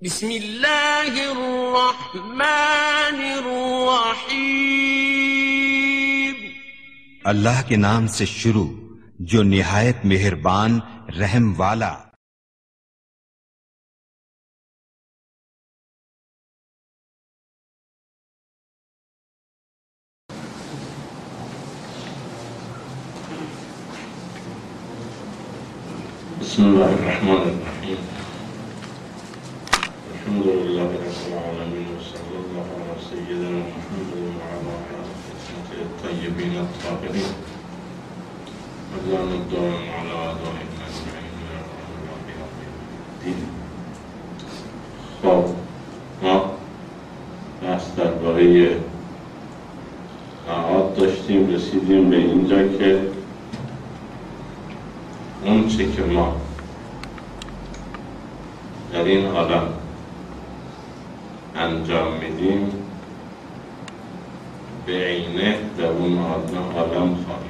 بسم اللہ الرحمن الرحیم۔ اللہ کے نام سے شروع جو نہایت مہربان رحم والا۔ بسم اللہ الرحمن الرحیم۔ الحمد للہ رب العالمین وصلی اللہ علی سیدنا محمد وعلی آلہ الطیبین الطاہرین اللهم الدوام على أعدائهم أجمعين يا أرحم الراحمين. خب ما بحث درباره ساعات داشتیم، رسیدیم به اینجا که اون چه که ما در این عالم انجام میدیم به عینه در اون عالم خواهیم.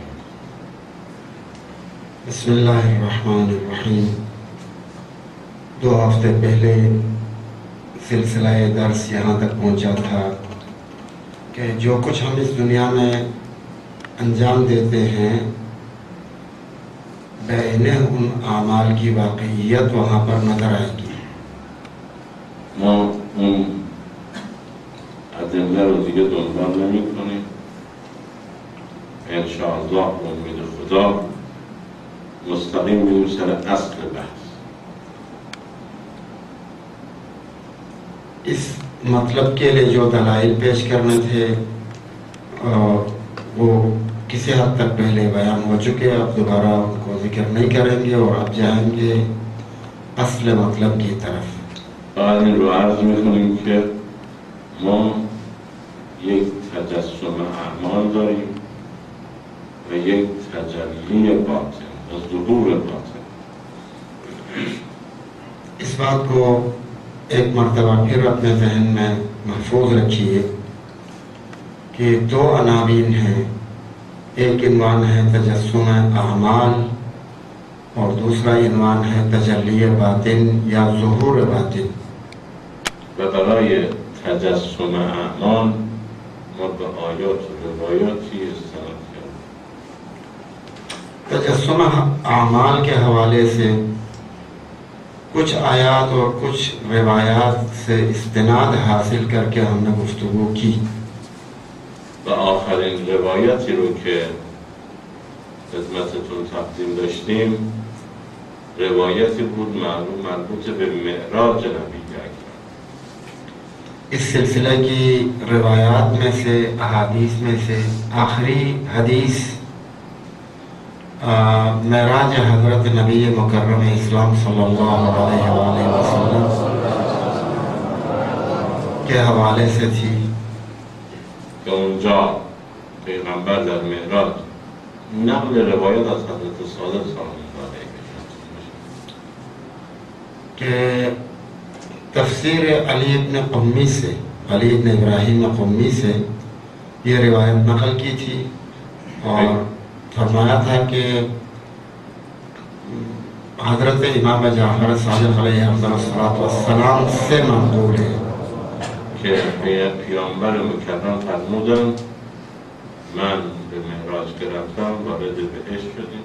بسم اللہ الرحمن الرحیم۔ 2 ہفتے پہلے سلسلہ درس یہاں تک پہنچا تھا کہ جو کچھ ہم اس دنیا میں انجام دیتے ہیں بعینہ ان اعمال کی واقعیت وہاں پر نظر آئے گی۔ ما اون ادله رو دیگه دنبال نمی کنیم. انشاءالله به امید خدا مستقیم میریم سر اصل بحث. اس مطلب کے لیے جو دلائل پیش کرنے تھے وہ کسی حد تک پہلے بیان ہو چکے، اب دوبارہ ان کو ذکر نہیں کریں گے اور اب جائیں گے اصل مطلب کی طرف۔ فقط این رو عرض میکنیم که ما یک تجسم اعمال داریم و یک تجلی باطن و ظهور باطن۔ اس بات کو ایک مرتبہ پھر اپنے ذہن میں محفوظ رکھیے کہ 2 عناوین ہیں، ایک عنوان ہے تجسم اعمال اور دوسرا عنوان ہے تجلی باطن یا ظہور باطن۔ و برای تجسم اعمال ما به آیات و روایاتی استناد کردیم. تجسم اعمال کے حوالے سے کچھ آیات اور کچھ روایات سے استناد حاصل کر کے ہم نے گفتگو کی۔ و آخرین روایتی رو که خدمتتون تقدیم داشتیم روایتی بود مربوط به معراج نبی اکرم۔ اس سلسلے کی روایات میں سے احادیث میں سے آخری حدیث معراج حضرت نبی مکرم اسلام صلی اللہ علیہ وآلہ وسلم کے حوالے سے تھی که اونجا پیغمبر در معراج نقل روایت از حضرت صادق سلام الله علیه کہ تفسیر علی ابن قمی سے، علی ابن ابراہیم قمی سے یہ روایت نقل کی تھی اور فرمایا تھا کہ حضرت امام جعفر صادق علیہ السلام سے منقول ہے که پیامبر مکرم فرمودن من به معراج که رفتم وارد بهشت شدیم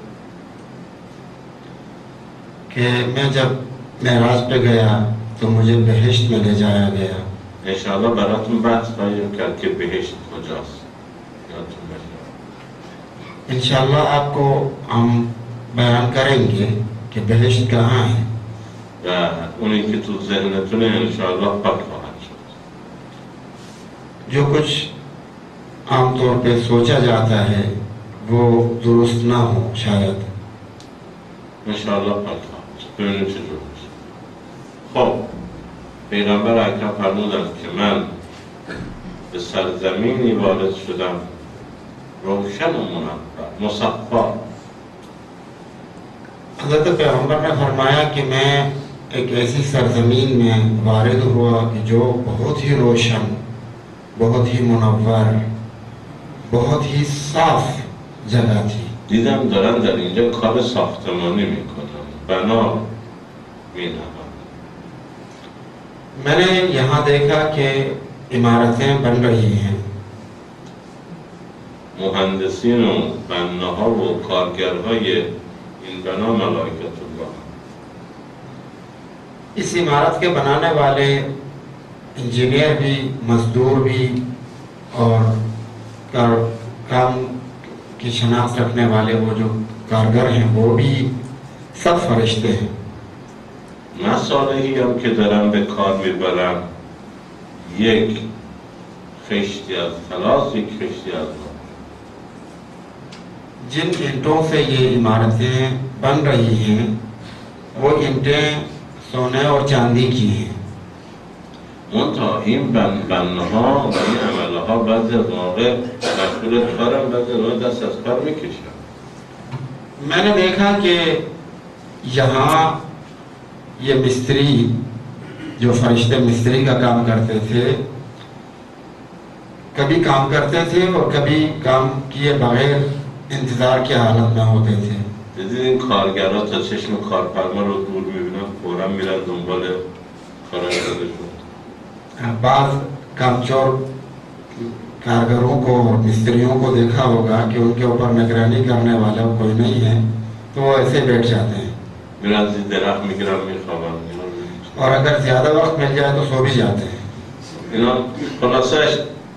کہ میں جب معراج پہ گیا تو مجھے بہشت میں لے جایا گیا۔ انشاءاللہ براتون بحث خواهیم کرد که بهشت کجاست، یادتون باشه. انشاءاللہ آپ کو ہم بیان کریں گے کہ بہشت کہاں ہے، و اونی که تو ذهنتونه انشاءاللہ پاک خواهد شد. جو کچھ عام طور پہ سوچا جاتا ہے وہ درست نہ ہو شاید۔ انشاءاللہ پاک خواهد شد. ببینیم چجور میشه. خب پیغمبر اکرم فرمودند که من به سرزمینی وارد شدم روشن و منور مصفا. حضرت پیغمبر نے فرمایا کہ میں ایک ایسی سرزمین میں وارد ہوا کہ جو بہت ہی روشن، بہت ہی منور، بہت ہی صاف جگہ تھی۔ دیدم دارن در اینجا کار ساختمانی میکنن، بنا مینهن. میں نے یہاں دیکھا کہ عمارتیں بن رہی ہیں. مهندسین و بناها و کارگرهای این بنا ملائکت الله. اس عمارت کے بنانے والے انجینئر بھی، مزدور بھی اور کام کی شناخت رکھنے والے وہ جو کارگر ہیں وہ بھی سب فرشتے ہیں. مساله‌ای هم که دارن به کار میبرن یک خشتی از طلاست، یک خشتی از نور. جن اینٹوں سے یہ عمارتیں بن رہی ہیں وہ اینٹیں سونے اور چاندی کی ہیں. منتها این بناها و این عملها بعضی از موقع مشغول کارن، بعضی از موقع دست از کار میکشن. میں نے دیکھا کہ یہاں یہ مستری جو فرشتے مستری کا کام کرتے تھے کبھی کام کرتے تھے اور کبھی کام کیے بغیر انتظار کی حالت میں ہوتے تھے. دیدید این کارگرها تا چشم کارفرما رو دور میبینن فوراً میرن دنبال کارهای خودشون. بعض کامچور کارگروں کو اور مستریوں کو دیکھا ہوگا کہ ان کے اوپر نگرانی کرنے والا کوئی نہیں ہے تو وہ ایسے بیٹھ جاتے ہیں میرن زیر درخت میگیرن میخوابن. اور اگر زیادہ وقت مل جائے تو سو بھی جاتے ہیں. اینا خلاصش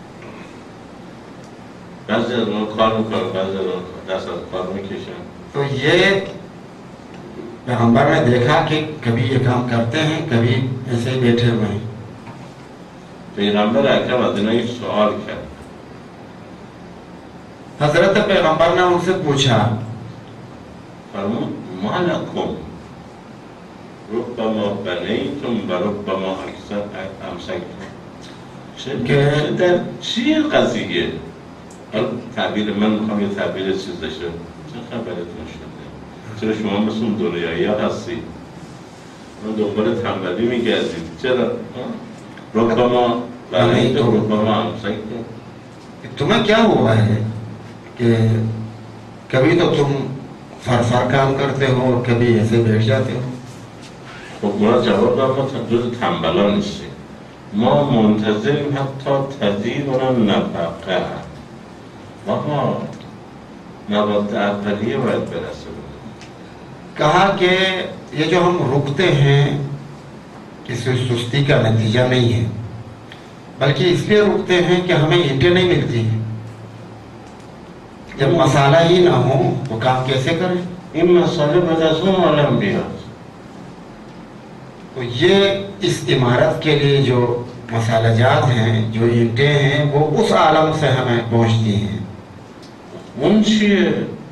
بعضی از اون کار میکنن، بعضی از اون دست از کار میکشن. تو یہ پیغمبر نے دیکھا کہ کبھی یہ کام کرتے ہیں کبھی ایسے ہی بیٹھے ہوئے ہیں. پیغمبر اکرم از اینا یک سوال کرد. حضرت پیغمبر نے ان سے پوچھا فرمود ما لکم ربما بنیتم و ربما امسکتم. در چیه قضیه؟ تعبیر من میخوام یه تعبیر چیز داشته. چه خبرتون شده؟ چرا شما مثل اون دنیایی ها هستید؟ من دنبال تنبلی میگردید. چرا؟ ربما بنیتم ربما امسکتم. تمہیں کیا ہوا ہے کہ کبھی تو تم فرفر کام کرتے ہو اور کبھی ایسے بیٹھ جاتے ہو؟ خب اونا جواب داد ما جز تنبلا نیستیم، ما منتظریم حتی تزیدنا نفقه. ما مواد اولیه باید برسه. کہا کہ یہ جو ہم رکتے ہیں اس سستی کا نتیجہ نہیں ہے بلکہ اس لیے رکتے ہیں کہ ہمیں اینٹیں نہیں ملتی ہیں. جب مسالہ ہی نہ ہو تو کام کیسے کریں؟ این مسئله بعد از اون عالم بیاد. تو یہ اس عمارت کے لیے جو مسالہ جات ہیں جو اینٹیں ہیں وہ اس عالم سے ہمیں پہنچتی ہیں. اون چیه؟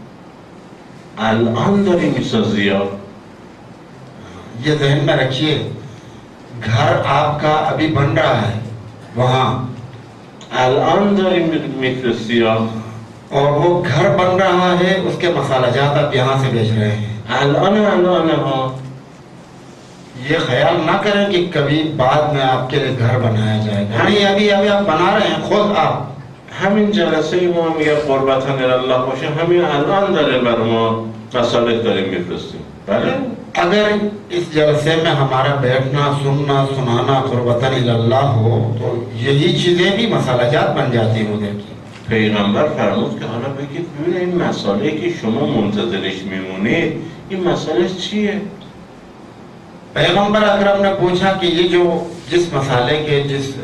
الان داری میسازی ها. یہ ذہن میں رکھیے گھر آپ کا ابھی بن رہا ہے وہاں الان داری میفرستی ها. اور وہ گھر بن رہا ہے اس کے مسالہ جات آپ یہاں سے بھیج رہے ہیں. الان ها. یہ خیال نہ کریں کہ کبھی بعد میں آپ کے لیے گھر بنایا جائے گا. نہیں ابھی آپ بنا رہے ہیں خود. آپ همین جلسه ای ما میگه قربتن الله باشه همین الان داره برای ما مسالک داریم میفرستیم. بله؟ اگر اس جلسے میں ہمارا بیٹھنا سننا سنانا قربتاً اللہ ہو تو یہی چیزیں بھی مسالہ جات بن جاتی ہیں ادھر کی. پیغمبر فرمود که حالا بگید ببینید این مسئله که شما منتظرش میمونید این مسئله چیه؟ پیغمبر اکرم نے پوچھا کہ یہ جو جس مسالے کے جس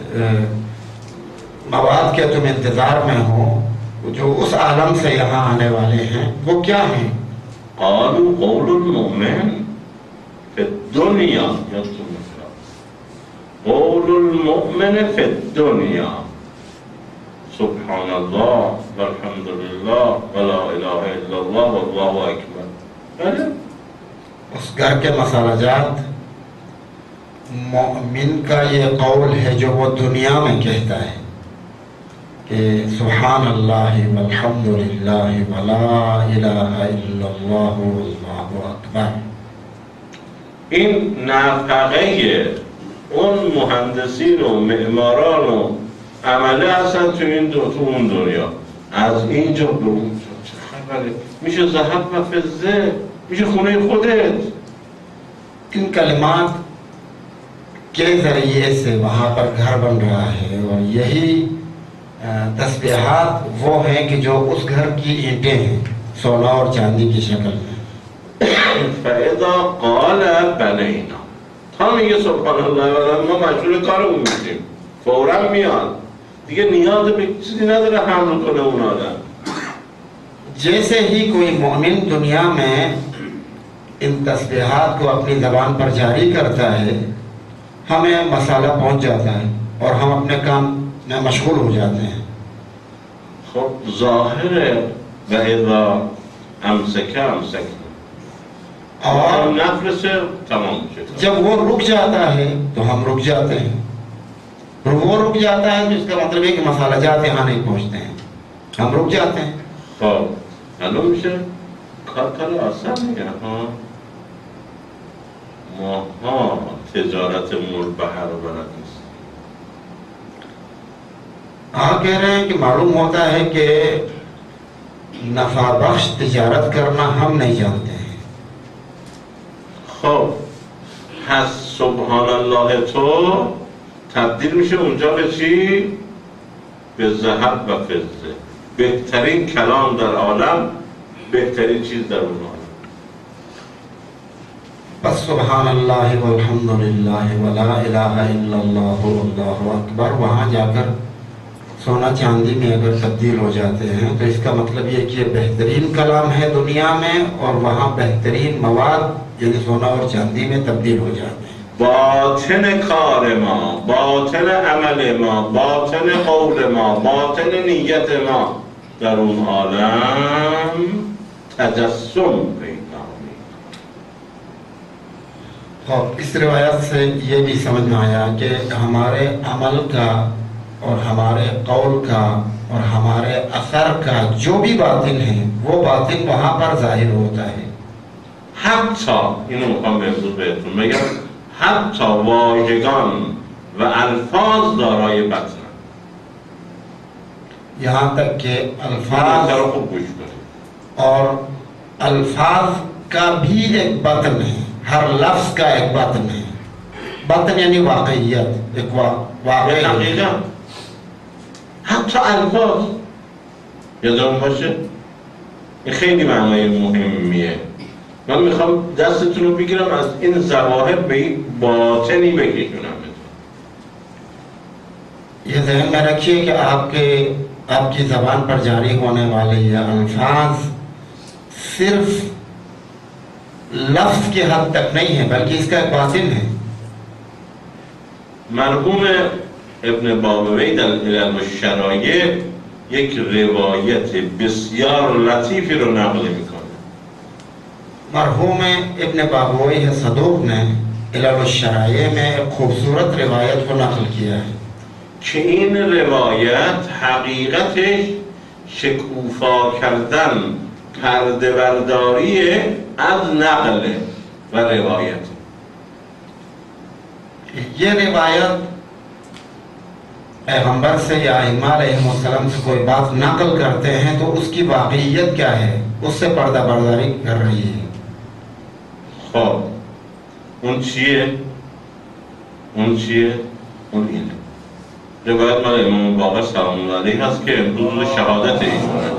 مواد کے تم انتظار میں ہو جو اس عالم سے یہاں آنے والے ہیں وہ کیا ہیں؟ قالوا قول المؤمن فی الدنیا قول المؤمن فی الدنیا سبحان اللہ والحمد للہ ولا الہ الا اللہ واللہ اکبر. اس گھر کے مسالہ جات مومن کا یہ قول ہے جو وہ دنیا میں کہتا ہے کہ سبحان اللہ والحمد للہ ولا الہ الا اللہ واللہ اکبر. این نفقه اون مهندسین و معماران و عمله هستن تو اون دنیا. از اینجا به اونجا چه خبره؟ میشه ذهب و فضه، میشه خونه خودت. ان کلمات کے ذریعے سے وہاں پر گھر بن رہا ہے، اور یہی تسبیحات وہ ہیں کہ جو اس گھر کی اینٹیں ہیں سونا اور چاندی کی شکل میں. فَإِذَا قَالَ بَنَيْنَا ہم یہ سبحان اللہ واللہ ما مشغول کارمون میشیم، فوراً میاد دیگه نیاز به چیزی نداره حمل کنه اون آدم. جیسے ہی کوئی مومن دنیا میں ان تسبیحات کو اپنی زبان پر جاری کرتا ہے ہمیں مسئلہ پہنچ جاتا ہے اور ہم اپنے کام میں مشغول ہو جاتے ہیں. خب ظاہر ہے وَإِذَا أَمْسَكَ أَمْسَكْنَا اور نفر سے تمام شکل. جب وہ رک جاتا ہے تو ہم رک جاتے ہیں، اور وہ رک جاتا ہے تو اس کا مطلب ہے کہ مسئلہ جات یہاں نہیں پہنچتے ہیں، ہم رک جاتے ہیں. خب الان میشه کار آسان میگه ماها تجارت مربحه رو بلد نیست. آپ کہہ رہے ہیں کہ معلوم ہوتا ہے کہ نفع بخش تجارت کرنا ہم نہیں جانتے ہیں. خب پس سبحان الله تو تبدیل میشه اونجا به چی؟ به ذهب و فضه. بهترین کلام در عالم، بهترین چیز در اون عالم. بس سبحان اللہ والحمد للہ ولا الہ الا اللہ واللہ اکبر وہاں جا کر سونا چاندی میں اگر تبدیل ہو جاتے ہیں تو اس کا مطلب یہ کہ بہترین کلام ہے دنیا میں اور وہاں بہترین مواد یعنی سونا اور چاندی میں تبدیل ہو جاتے ہیں. باطن کار ما، باطن عمل ما، باطن قول ما، باطن نیت ما در اون عالم تجسم پیدا می‌کنه. اور اس روایت سے یہ بھی سمجھ میں آیا کہ ہمارے عمل کا اور ہمارے قول کا اور ہمارے اثر کا جو بھی باطن ہے وہ باطن وہاں پر ظاہر ہوتا ہے. حتی اینو میخوام امروز بهتون بگم حتی واژگان و الفاظ دارای بطن. یہاں تک کہ الفاظ الفاظ رو خوب گوش کنید. اور الفاظ کا بھی ایک باطن ہے، ہر لفظ کا ایک باطن ہے. باطن یعنی واقعیت، ایک واقعیت. دقیقا حتی الفاظ یادمون باشه این خیلی معنای مهمیه. من میخوام دستتون رو بگیرم از این ظواهر به این باطنی بکشونم. یہ ذہن میں رکھیے کہ آپ کی زبان پر جاری ہونے والے یہ الفاظ صرف لفظ کے حد تک نہیں ہے بلکہ اس کا ایک باطن ہے. مرحوم ابن بابوی در علل الشرایع یک روایت بسیار لطیفی رو نقل میکنه. مرحوم ابن بابوی صدوق نے علل الشرایع میں ایک خوبصورت روایت کو نقل کیا ہے که این روایت حقیقتش شکوفا کردن پرده برداری از نقل و روایت. یہ روایت پیغمبر سے یا ائمہ علیہ السلام سے کوئی بات نقل کرتے ہیں تو اس کی واقعیت کیا ہے اس سے پردہ برداری کر رہی ہے. خب اون چیه؟ اون چیه؟ اون اینه. روایت مال امام باقر سلام الله علیه هست که امروز روز شهادت ایشونه.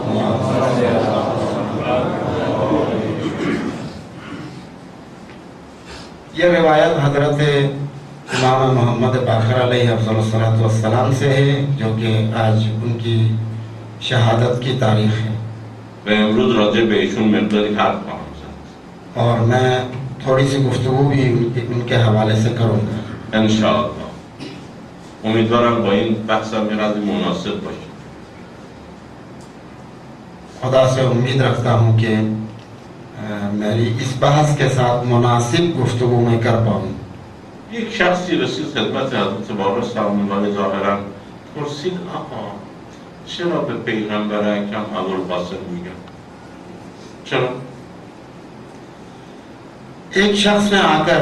یہ روایت حضرت امام محمد باقر علیہ افضل الصلاۃ والسلام سے ہے جو کہ آج ان کی شہادت کی تاریخ ہے. و امروز راجع به ایشون مقداری حرف خواهم زد. اور میں تھوڑی سی گفتگو بھی ان کے حوالے سے کروں گا انشاءالله. امیدوارم با این بحثم یه قدری مناسب باشه. خدا سے امید رکھتا ہوں کہ میری اس بحث کے ساتھ مناسب گفتگو میں کر پاؤں. یک شخصی رسید خدمت حضرت باقر سلام الله علیه ظاهرا پرسید آقا چرا به پیغمبر اکرم ابوالقاسم میگن؟ چرا؟ ایک شخص نے آ کر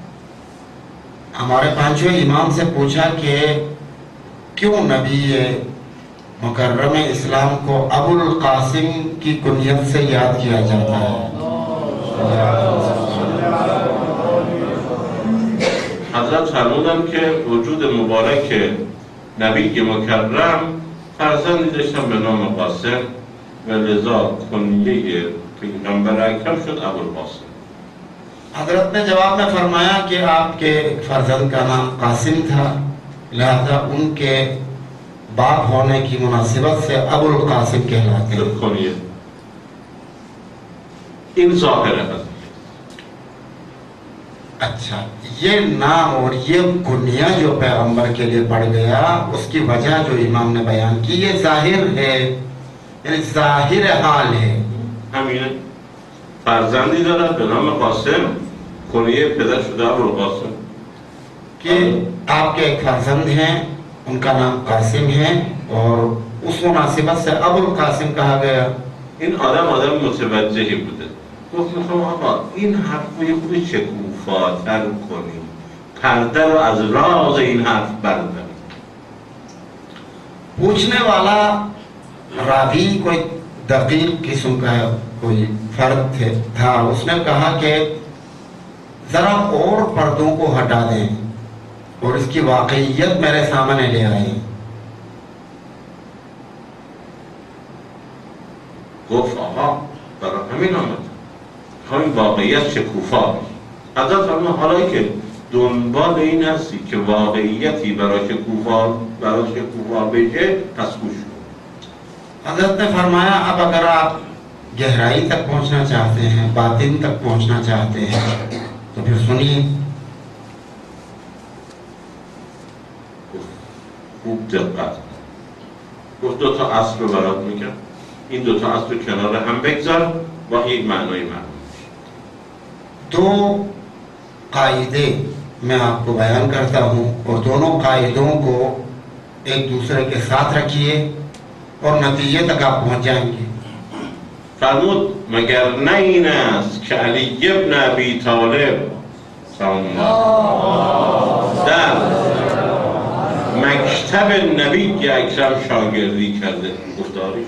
ہمارے پانچویں امام سے پوچھا کہ کیوں نبی مکرم اسلام کو ابو القاسم کی کنیت سے یاد کیا جاتا ہے. حضرت حضرت فرمودن که وجود مبارک نبی مکرم فرزندی داشتن به نام قاسم و لذا کنیه پیغمبر اکرم شد ابوالقاسم. حضرت نے جواب میں فرمایا کہ آپ کے فرزند کا نام قاسم تھا، لہذا ان کے باپ ہونے کی مناسبت سے ابوالقاسم کہلاتے ہیں. کنیه این ظاهر قضیه. اچھا، یہ نام اور یہ کنیہ جو پیغمبر کے لیے پڑ گیا، اس کی وجہ جو امام نے بیان کی، یہ ظاہر ہے، یعنی ظاہر حال ہے. همینه فرزندی دارد به نام قاسم، کنیه پدر شده ابوالقاسم. کہ آپ کے ایک فرزند ہیں، ان کا نام قاسم ہے اور اس مناسبت سے ابوالقاسم کہا گیا. این آدم متوجهی بوده. گفت میخوام آقا این حرف رو یه خودی شکوفاتر کنیم، پرده رو از راز این حرف برداریم. پوچھنے والا راوی کوئی دقیق قسم کا کوئی فرد تھا. اس نے کہا کہ ذرا اور پردوں کو ہٹا دیں اور اس کی واقعیت میرے سامنے لے آئیں. گفت آقا برای همین آمد، همین واقعیت شکوفا. حضرت فرمود حالا که دنبال این هستی که واقعیتی برای شکوفا بشه، پس گوش کن. حضرت نے فرمایا اب اگر آپ گہرائی تک پہنچنا چاہتے ہیں، باطن تک پہنچنا چاہتے ہیں تو پھر سنیے. خوب دقت. گفت دو تا اصل رو برات میگم، این دو تا اصل رو کنار هم بگذار با یک معنای معلوم. دو قاعدے میں آپ کو بیان کرتا ہوں اور دونوں قاعدوں کو ایک دوسرے کے ساتھ رکھیے اور نتیجے تک آپ پہنچ جائیں گے. فرمود مگر نه این است که علی ابن ابی طالب در مکتب نبی اکرم شاگردی کرده. گفتاری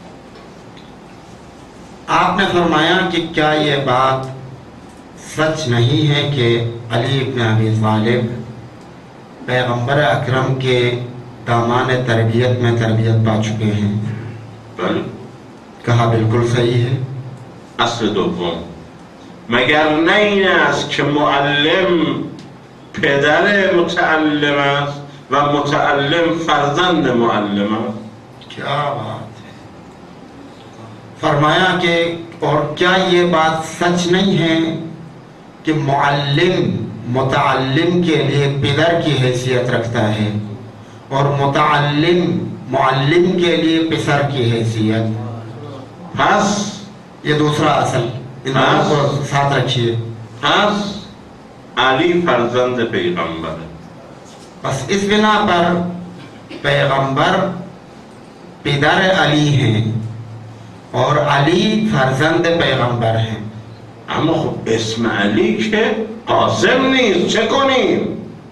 آپ نے فرمایا کہ کیا یہ بات سچ نہیں ہے کہ علی ابن ابی طالب پیغمبر اکرم کے دامان تربیت میں تربیت پا چکے ہیں؟ بله. کہا بالکل صحیح ہے. اصل دوم مگر نه این است که معلم پدر متعلم است و متعلم فرزند معلم است. کیا بات ہے. فرمایا کہ اور کیا یہ بات سچ نہیں ہے کہ معلم متعلم کے لیے پدر کی حیثیت رکھتا ہے اور متعلم معلم کے لیے پسر کی حیثیت. پس یہ دوسرا اصل، ان دونوں کو ساتھ رکھیے. پس علی فرزند پیغمبر. بس اس بنا پر پیغمبر پدر علی ہیں اور علی فرزند پیغمبر ہیں. اما خب اسم علی که قاسم نیست، چه کنیم؟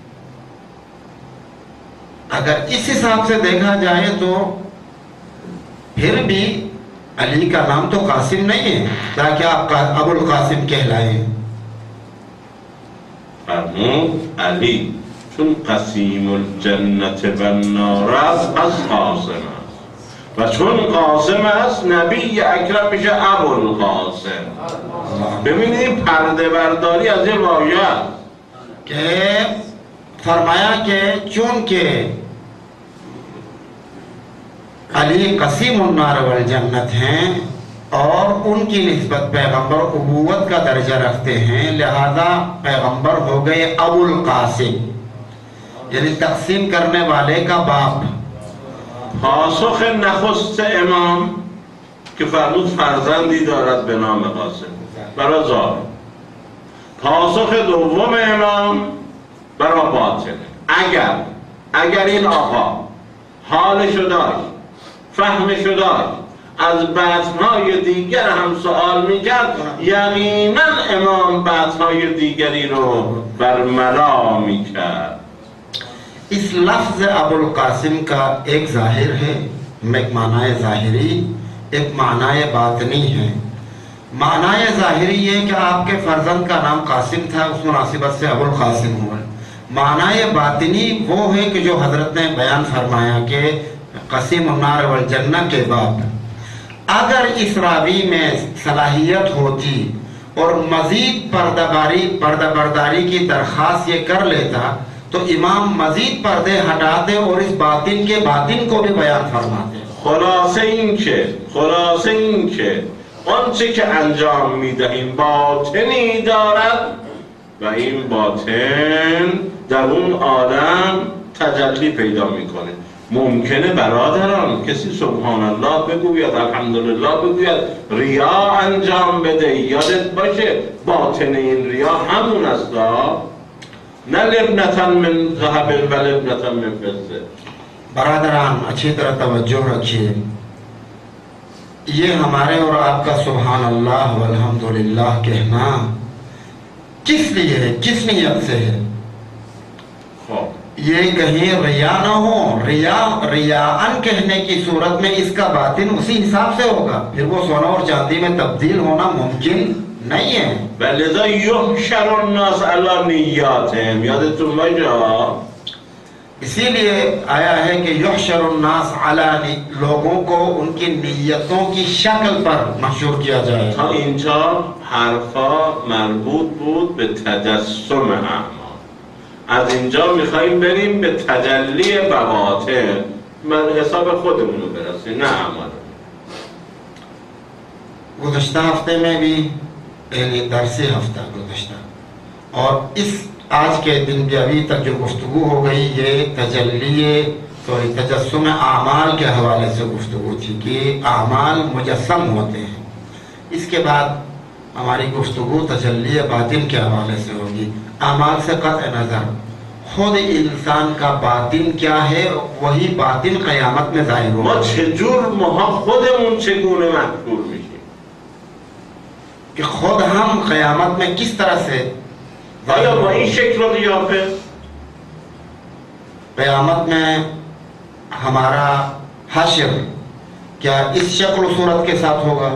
اگر اس حساب سے دیکھا جائے تو پھر بھی علی کا نام تو قاسم نہیں ہے تاکہ آپ ابوالقاسم کہلائیں. فرمود علی چون قسیم الجنت و النار است پس قاسم است و چون قاسم است نبی اکرم میشه ابوالقاسم. ببینید پرده برداری از این واژه است کہ فرمایا کہ چونکہ علی قسیم النار والجنت ہیں اور ان کی نسبت پیغمبر ابوت کا درجہ رکھتے ہیں، لہذا پیغمبر ہو گئے ابوالقاسم، یعنی تقسیم کرنے والے کا باپ. پاسخ نخست امام که فرمود فرزندی دارد به نام قاسم برای ظاهر. پاسخ دوم امام برای باطن. اگر این آقا حالشو داشت، فهمشو داشت، از بطنهای دیگر هم سوال میکرد، یقینا امام بطنهای دیگری رو برملا میکرد. اس لفظ ابوالقاسم کا ایک ظاہر ہے، ایک معنی ظاہری، ایک معنی باطنی ہے. معنی ظاہری یہ کہ آپ کے فرزند کا نام قاسم تھا، اس مناسبت سے ابوالقاسم ہوا. معنی باطنی وہ ہے کہ جو حضرت نے بیان فرمایا کہ قسیم النار والجنہ کے بعد اگر اس راوی میں صلاحیت ہوتی اور مزید پردہ برداری کی درخواست یہ کر لیتا تو امام مزید پردے ہٹاتے اور اس باطن کے باطن کو بھی بیان فرماتے. خلاصه این که آنچه که انجام میدهیم باطنی دارد و این باطن در اون عالم تجلی پیدا میکنه. ممکنه برادران کسی سبحان الله بگوید، الحمدلله بگوید، ریا انجام بده. یادت باشه باطن این ریا همون است، نه لبنة من ذهب و لبنة من فضة. برادران اچھی طرح توجہ رکھیے، یہ ہمارے اور آپ کا سبحان اللہ والحمدللہ کہنا کس لیے ہے، کس نیت سے ہے؟ یہ کہیں ریا نہ ہو، ریاءً کہنے کی صورت میں اس کا باطن اسی حساب سے ہوگا، پھر وہ سونا اور چاندی میں تبدیل ہونا ممکن نہیں ہے. ولذا یحشر الناس علی نیاتهم. یادتون باشه اسی لیے آیا ہے کہ یحشر الناس علی، لوگوں کو ان کی نیتوں کی شکل پر محشور کیا جائے. تا اینجا حرفا مربوط بود به تجسم اعمال. از اینجا میخواییم بریم به تجلی بواطن، من حساب خودمون رو برسیم، نه اعمال. گزشتہ ہفتے میں بھی یعنی درسی ہفتہ گزشتہ اور اس آج کے دن بھی ابھی تک جو گفتگو ہو گئی یہ تجسم اعمال کے حوالے سے گفتگو تھی کہ اعمال مجسم ہوتے ہیں. اس کے بعد ہماری گفتگو تجلی باطن کے حوالے سے ہوگی. اعمال سے قطع نظر خود انسان کا باطن کیا ہے، وہی باطن قیامت میں ظاہر ہوگا. ما چجور ماها خودمون چگونه محشور میشیم، کہ خود ہم قیامت میں کس طرح سے آیا با این شکل و قیافه؟ قیامت میں ہمارا حشر کیا اس شکل و صورت کے ساتھ ہوگا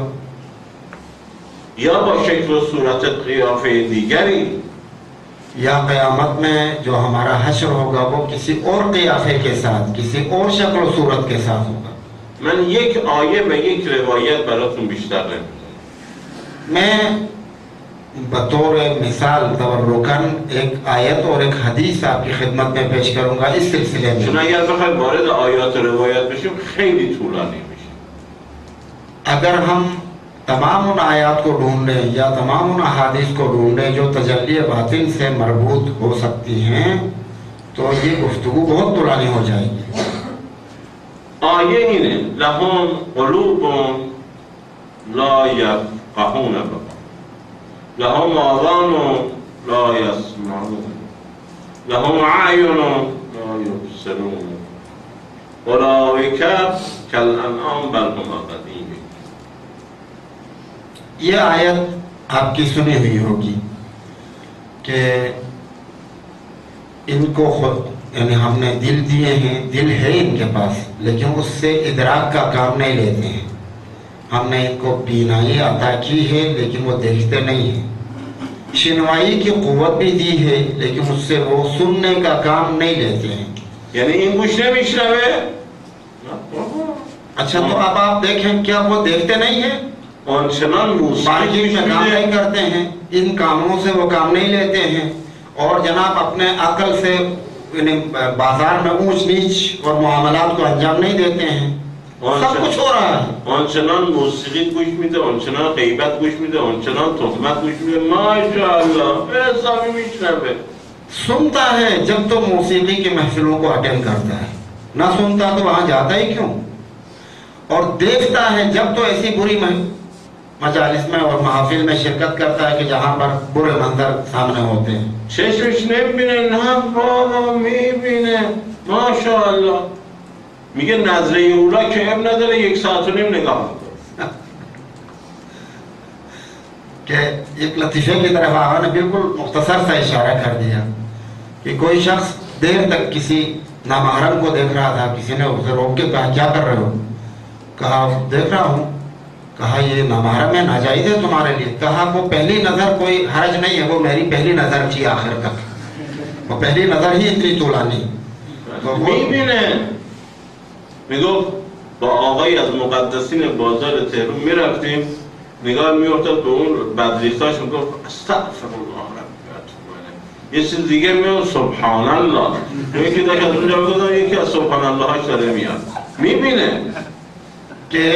یا با شکل و صورت قیافه دیگری؟ یا قیامت میں جو ہمارا حشر ہوگا وہ کسی اور قیافے کے ساتھ، کسی اور شکل و صورت کے ساتھ ہوگا. من یک آیه و یک روایت براتون بیشتر نمیدونم. میں بطور مثال تبرکاً ایک آیت اور ایک حدیث آپ کی خدمت میں پیش کروں گا اس سلسلے میں. چون اگر بخوایم وارد آیات و روایت بشیم خیلی طولانی میشه. اگر ہم تمام ان آیات کو ڈھونڈیں یا تمام ان احادیث کو ڈھونڈیں جو تجلی باطن سے مربوط ہو سکتی ہیں تو یہ گفتگو بہت طولانی ہو جائے گی. آیه اینه لهم قلوب لا یفقهون بها، لهم آذان لا يسمعون، لهم اعین لا یبصرون، اولئک کالانعام بل هم اضل. یہ آیت آپ کی سنی ہوئی ہوگی کہ ان کو خود یعنی ہم نے دل دیے ہیں، دل ہے ان کے پاس لیکن اس سے ادراک کا کام نہیں لیتے ہیں. ہم نے ان کو بینائی عطا کی ہے لیکن وہ دیکھتے نہیں ہیں. شنوائی کی قوت بھی دی ہے لیکن اس سے وہ سننے کا کام نہیں لیتے ہیں. یعنی این گوش نمیشنوه؟ اچھا تو اب آپ دیکھیں کیا وہ دیکھتے نہیں ہیں؟ آنچنان موسیقی مارکیٹ میں کام نہیں کرتے ہیں، ان کاموں سے وہ کام نہیں لیتے ہیں اور جناب اپنے عقل سے بازار میں اونچ نیچ اور معاملات کو انجام نہیں دیتے ہیں. سب کچھ ہو رہا ہے. آنچنان موسیقی گوش میده، آنچنان غیبت گوش میده، آنچنان تهمت گوش میده. ماشاءالله حسابی میشنوه. سنتا ہے جب تو موسیقی کی محفلوں کو اٹینڈ کرتا ہے، نہ سنتا تو وہاں جاتا ہی کیوں. اور دیکھتا ہے جب تو ایسی بری مجالس میں اور محافل میں شرکت کرتا ہے کہ جہاں پر برے منظر سامنے ہوتے ہیں. چشمش نمیبینه، نه بابا میبینه. ماشاءالله میگه نظره اولا که اب نداره 1.5 ساعت نگاه میکنه. کہ ایک لطیفے کی طرف آقا نے بالکل مختصر سا اشارہ کر دیا کہ کوئی شخص دیر تک کسی نامحرم کو دیکھ رہا تھا. کسی نے اسے روک کے کہا کیا کر رہے ہو؟ کہا دیکھ رہا ہوں. کہا یہ نامحرم ہے، ناجائز ہے تمہارے لیے؟ کہا وہ پہلی نظر کوئی حرج نہیں ہے، وہ میری پہلی نظر تھی آخر تک. و پہلی نظر هی اتنی طولانی. میبینه میگفت با آقای از مقدسین بازار تهران میرفتیم نگاه میافتاد به اون بدریختاش میگفت استغفر الله ربی. یه چیز دیگه میگفت سبحان الله. یکی دیگه از اونجا میگفت یکی از سبحان الله هاش داره میاد. میبینه کہ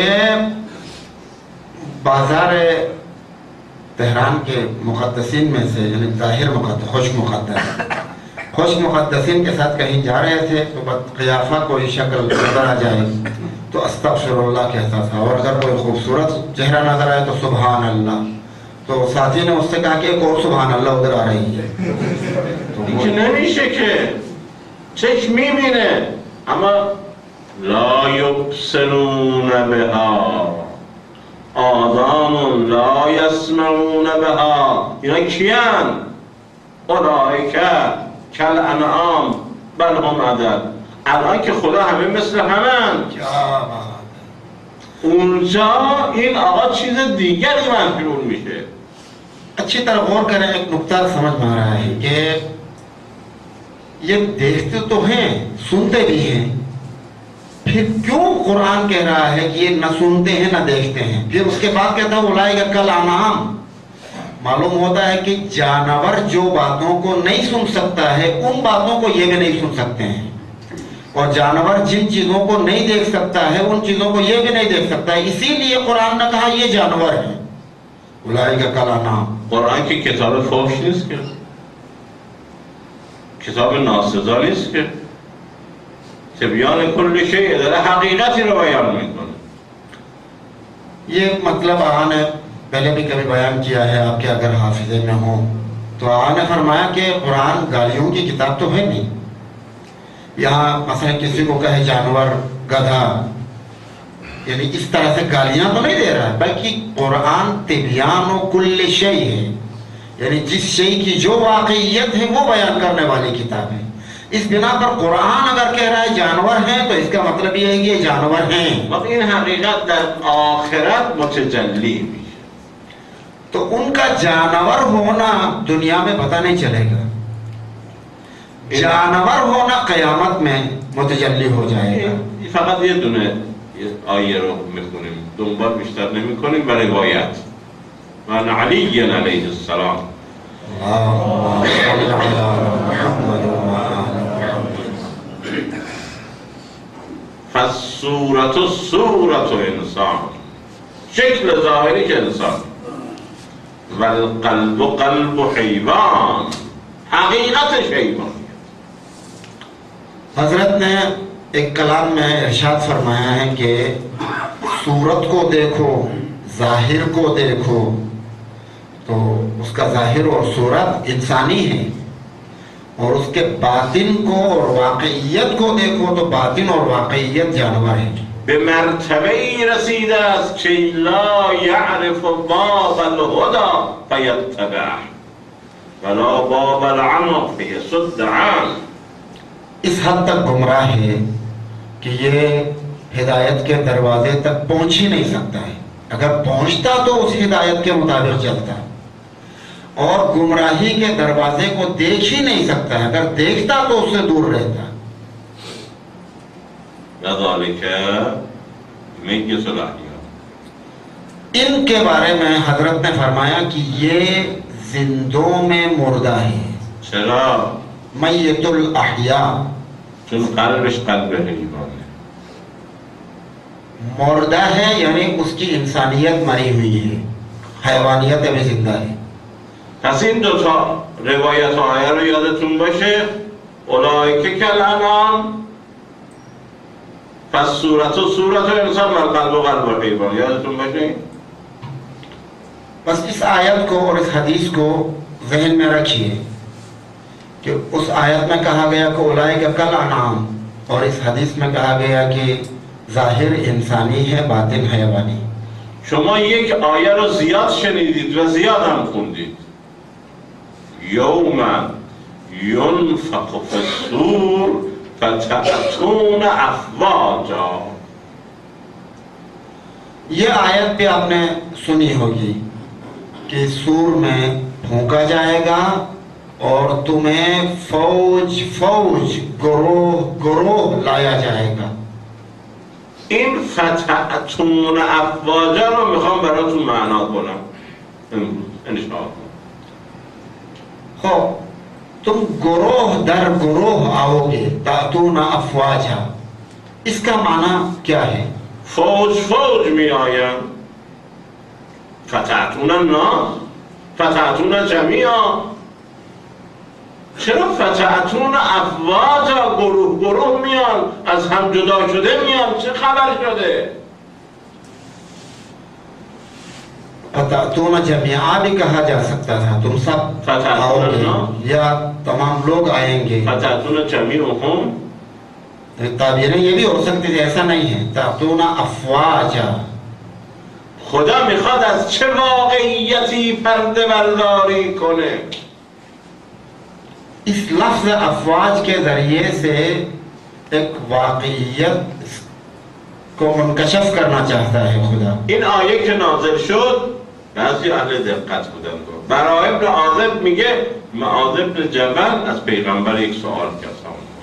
بازار تہران کے مقدسین میں سے یعنی ظاہر مقدس خشک مقدسین کے ساتھ کہیں جا رہے تھے تو قیافہ کوئی شکل نظر آ جائے تو استغفر اللہ کہتا تھا، اور اگر کوئی خوبصورت چہرہ نظر آئے تو سبحان اللہ. تو ساتھی نے اس سے کہا کہ ایک اور سبحان اللہ ادھر آ رہی ہے. اینکه نمیشه که چشم میبینه اما لا یبصرون بها آذان لا یسمعون بها. اینا کیان؟ اولئک کالانعام بل هم اضل. الان که خدا همه مثل همن، اونجا این آقا چیز دیگری منفعول میشه. اچھی طرح غور کریں، ایک نکتہ سمجھ میں آ رہا ہے کہ یہ دیکھتے تو ہیں سنتے بھی ہیں، پھر کیوں قرآن کہہ رہا ہے کہ یہ نہ سنتے ہیں نہ دیکھتے ہیں؟ پھر اس کے بعد کہتا ہے اولئک کالانعام. معلوم ہوتا ہے کہ جانور جو باتوں کو نہیں سن سکتا ہے ان باتوں کو یہ بھی نہیں سن سکتے ہیں، اور جانور جن چیزوں کو نہیں دیکھ سکتا ہے ان چیزوں کو یہ بھی نہیں دیکھ سکتا ہے. اسی لیے قرآن نے کہا یہ جانور ہیں. اولئک کالانعام. قرآن کی کتاب فحش نیست که، کتاب ناسزا نیست که، تبیان کل شیء داره حقیقتی رو بیان میکنه. یہ مطلب آقا نے پہلے بھی کبھی بیان کیا ہے، آپ کے اگر حافظے میں ہو تو آقا نے فرمایا کہ قرآن گالیوں کی کتاب تو ہے نہیں. یہاں مثلا کسی کو کہے جانور، گدھا، یعنی اس طرح سے گالیاں تو نہیں دے رہا ہے، بلکہ قرآن تبیان و کل شیء ہے، یعنی جس شیء کی جو واقعیت ہے وہ بیان کرنے والی کتاب ہے. اس بنا پر قرآن اگر کہہ رہا ہے جانور ہیں تو اس کا مطلب یہ ہے کہ یہ جانور ہیں. وقت این حقیقت در آخرت متجلی میشه. تو ان کا جانور ہونا دنیا میں پتہ نہیں چلے گا، جانور ہونا قیامت میں متجلی ہو جائے گا. فقط یه دونه آیه رو میخونیم، دنبال بیشتر نمی کنیم. و روایت و علی علیه السلام فالصورت صورت انسان، شکل ظاهری که انسان، و القلب قلب حیوان، حقیقتش حیوان. حضرت نے ایک کلام میں ارشاد فرمایا ہے کہ صورت کو دیکھو، ظاہر کو دیکھو، تو اس کا ظاہر اور صورت انسانی ہے، اور اس کے باطن کو اور واقعیت کو دیکھو تو باطن اور واقعیت جانور ہے. به مرتبه‌ای رسیده است که لا یعرف باب الهدى فیتبعه ولا باب العمى فیصد عنه. اس حد تک گمراہ ہے کہ یہ ہدایت کے دروازے تک پہنچ ہی نہیں سکتا ہے. اگر پہنچتا تو اس ہدایت کے مطابق چلتا، اور گمراہی کے دروازے کو دیکھ ہی نہیں سکتا ہے، اگر دیکھتا تو اس سے دور رہتا. لذلك میگه صلاحیت. ان کے بارے میں حضرت نے فرمایا کہ یہ زندوں میں مردہ ہے. چرا؟ میت الاحیاء، چون قلبش قلب حیوانه. مردہ ہے یعنی اس کی انسانیت مری ہوئی ہے، حیوانیت ابھی زندہ ہے. پس این دوتا روایت آیه رو یادتون باشه. اولئک کالانعام پس صورت و صورت انسان و قلب و قلب حیوان، یادتون باشه. بس اس آیت کو اور اس حدیث کو ذہن میں رکھیے کہ اس آیت میں کہا گیا کہ اولئک کالانعام، اور اس حدیث میں کہا گیا کہ ظاہر انسانی ہے باطن حیوانی. شما یک آیه رو زیاد شنیدید و زیاد هم خوندید. یوم ینفخ فی الصور فتأتون افواجا. یہ آیت بھی آپ نے سنی ہوگی کہ سور میں پھونکا جائے گا اور تمہیں فوج فوج گروہ گروہ لایا جائے گا. این فتأتون افواجا رو میخوام براتون معنا کنم انشاءاللہ. خب تم گروہ در گروہ آؤ گے. تأتون افواجا اس کا معنی کیا ہے؟ فوج فوج می آیم. فتأتون الناس، فتأتون جمیعا. چرا فتأتون افواجا گروه گروه میان، از هم جدا شده میان؟ چه خبر شده؟ فتأتون جمیعا بھی کہا جا سکتا تھا، تم سب آؤ گے یا تمام لوگ آئیں گے. فتأتون جمیعهم، تعبیریں یہ بھی ہو سکتی تھی، ایسا نہیں ہے. تأتون افواجا. خدا میخواد از چه واقعیتی پرده برداری کنه؟ اس لفظ افواج کے ذریعے سے ایک واقعیت کو منکشف کرنا چاہتا ہے خدا. این آیه که نازل شد بعضی اهل دقت بودن گفت برای ابن عازب میگه معاذ ابن جبل از پیغمبر یک سوال کرد.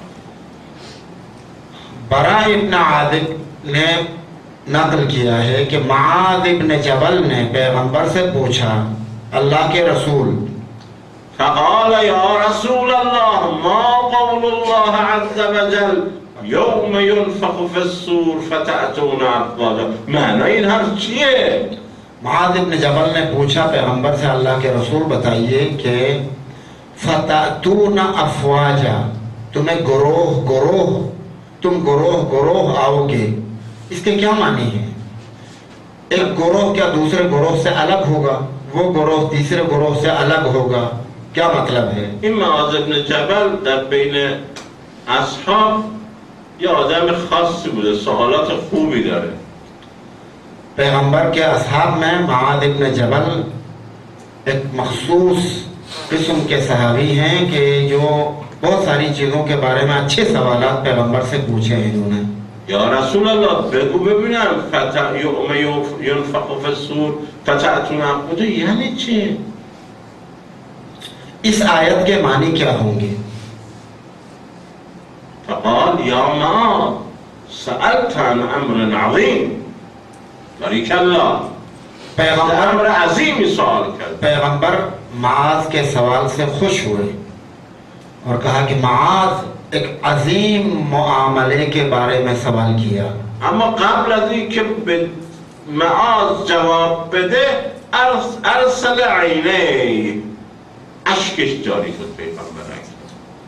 براء ابن عازب نے نقل کیا ہے کہ معاذ ابن جبل نے پیغمبر سے پوچھا اللہ کے رسول فقال یا رسول اللہ ما قول اللہ عز وجل یوم ينفخ في الصور فتأتون افواجا. معنی این حرف چیه؟ معاذ ابن جبل نے پوچھا پیغمبر سے اللہ کے رسول بتائیے کہ فتأتون افواجا تمہیں گروہ گروہ تم گروہ گروہ آؤ گے، اس کے کیا معنی ہے؟ ایک گروہ کیا دوسرے گروہ سے الگ ہوگا؟ وہ گروہ تیسرے گروہ سے الگ ہوگا؟ کیا مطلب ہے؟ این معاذ ابن جبل در بین اصحاب یه آدم خاصی بوده، سوالات خوبی داره. پیغمبر کے اصحاب میں معاذ ابن جبل ایک مخصوص قسم کے صحابی ہیں کہ جو بہت ساری چیزوں کے بارے میں اچھے سوالات پیغمبر سے پوچھے ہیں انہوں نے. یا رسول اللہ بگو ببینم یوم ینفخ فی الصور فتأتون افواجا یعنی چیه؟ اس آیت کے معنی کیا ہوں گے؟ فقال یا معاذ سألت عن امر عظیم. باریک اللہ، امر عظیمی سوال کرد. پیغمبر معاذ کے سوال سے خوش ہوئے اور کہا کہ معاذ ایک عظیم معاملے کے بارے میں سوال کیا. اما قبل از این که به معاذ جواب بده ارسل عینه اشکش جاری شد پیغمبر اکرم.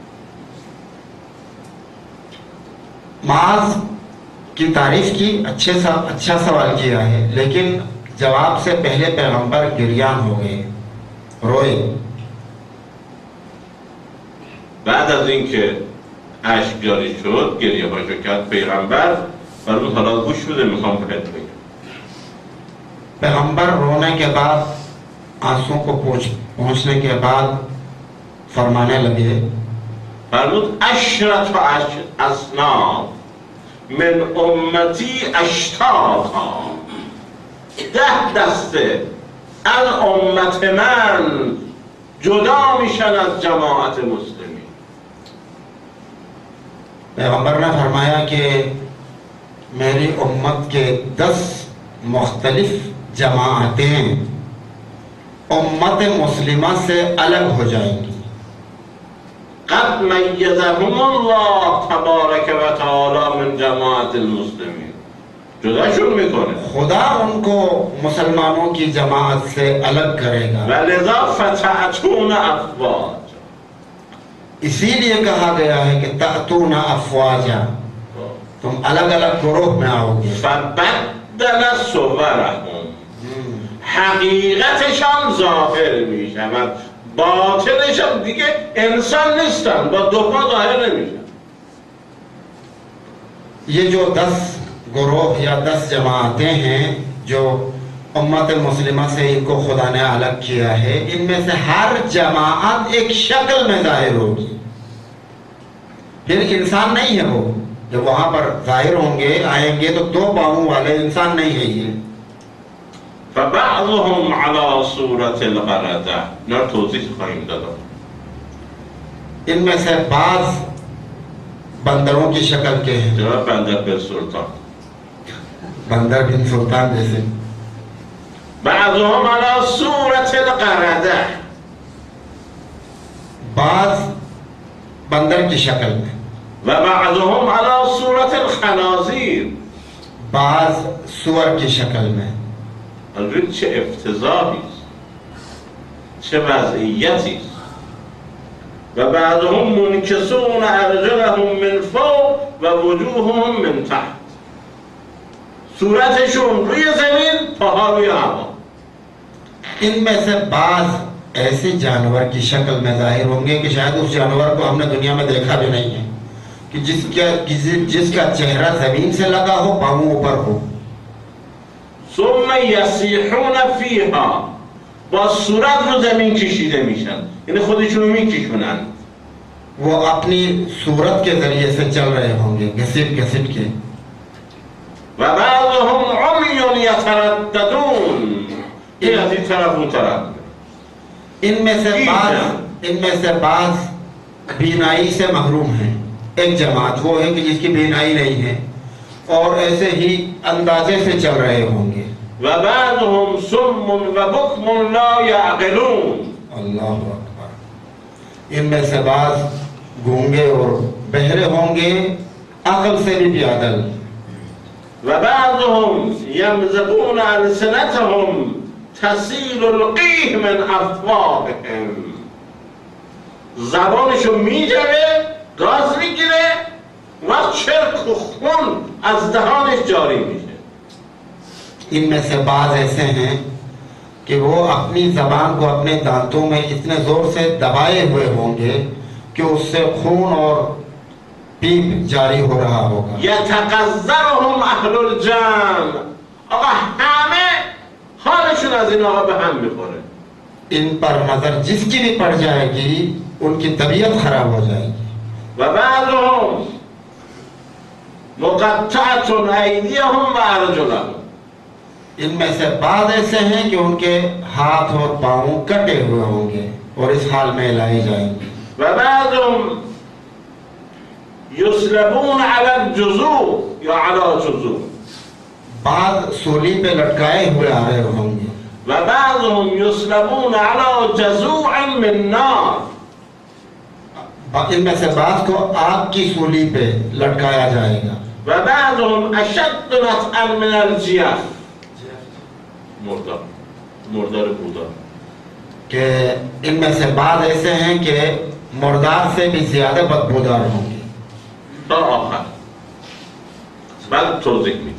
معاذ کی تعریف کی، اچھا سوال کیا ہے، لیکن جواب سے پہلے پیغمبر گریان ہو گئے، روئے. بعد از این که اشک جاری شد گریه هاشو کرد پیغمبر. فرمود حالا گوش بده میخوام بهت بگم. پیغمبر رونے کے بعد آنسوں کو پہنچنے کے بعد فرمانے لگے. فرمود اشرت اصناف من امتی اشتاقا. 10 دسته از امت من جدا میشن از جماعت مسلمین. پیغمبر نے فرمایا کہ میری امت کے 10 مختلف جماعتیں امت مسلمہ سے الگ ہو جائیں گی. قد میزهم الله تبارک و تعالی من جماعت المسلمین. جداشون میکنه. خدا ان کو مسلمانوں کی جماعت سے الگ کرے گا. ولذا فتأتون افواج. اسی لیے کہا گیا ہے کہ تأتون افواجا تم الگ الگ گروہ میں آؤ گے. فبدل صورهم حقیقتشان ظاهر میشود، باطنشان دیگه انسان نیستن، با دو پا ظاهر نمیشن. یہ جو 10 گروہ یا 10 جماعتیں ہیں جو امت مسلمہ سے ان کو خدا نے الگ کیا ہے، ان میں سے ہر جماعت ایک شکل میں ظاہر ہوگی. پھر انسان نہیں ہے وہ، جب وہاں پر ظاہر ہوں گے آئیں گے تو 2 پاؤں والے انسان نہیں ہے یہ. فبعضهم على صورة القردة. نار توضیح خواهیم داد. ان میں سے بعض بندروں کی شکل کے ہیں، جو بندر بن سلطان، بندر بن سلطان جیسے، بعضهم على صورة القردة، بعض بندر کی شکل میں، وبعضهم على صورة الخنازير. بعض سور کی شکل میں. البته چه افتضاحی است، چه وضعیتی است. و بعضهم منکسون ارجلهم من فوق و وجوههم من تحت، صورتشون روی زمین، پاها روی هوا. ان میں سے بعض ایسے جانور کی شکل میں ظاہر ہوں گے کہ شاید اس جانور کو ہم نے دنیا میں دیکھا بھی نہیں ہے، کہ جس کا چہرہ زمین سے لگا ہو، پاؤں اوپر ہو. ثم یسیحون فیها، با صورت رو زمین کشیده میشن، یعنی خودشون رو میکشونن. وہ اپنی صورت کے ذریعے سے چل رہے ہوں گے، گھسٹ گھسٹ کے. و بعضهم عمی یترددون، یہ از این طرف اون طرف. ان میں سے بعض بینائی سے محروم ہیں. ایک جماعت وہ ہے کہ جس کی بینائی نہیں ہے اور ایسے ہی اندازے سے چل رہے ہوں گے. وبعضهم صم وبكم لا يعقلون، اللہ اکبر. ان میں سے بعض گونگے اور بہرے ہوں گے، عقل سے بھی بیعدل. وبعضهم يمزقون ألسنتهم تسيل القيح من أفواههم، زبانشو میجره، گاز میگیره و چرک و خون از دهانش جاری میشه. ان میں سے بعض ایسے ہیں کہ وہ اپنی زبان کو اپنے دانتوں میں اتنے زور سے دبائے ہوئے ہوں گے کہ اس سے خون اور پیپ جاری ہو رہا ہوگا. یتقذرهم اهل الجمع، آقا همه حالشون از این آقا به هم میخوره. ان پر نظر جس کی بھی پڑ جائے گی ان کی طبیعت خراب ہو جائے گی. و بعضهم مقطعة ایدیهم و ارجلهم، ان میں سے بعض ایسے ہیں کہ ان کے ہاتھ اور پاؤں کٹے ہوئے ہوں گے اور اس حال میں لائے جائیں گے. و بعضهم یسلبون علی الجذوع یا علی جذوع، بعض سولی پہ لٹکائے ہوئے آ رہے ہوں گے. و بعضهم یسلبون علی جذوع من نار، ان میں سے بعض کو آگ کی سولی پہ لٹکایا جائے گا. و بعضهم اشد نطعا من الجیف، مردار بودار. کہ ان میں سے بعض ایسے ہیں کہ مردار سے بھی زیادہ بدبودار ہوں گے. تا آخر بعد توضیح میدی.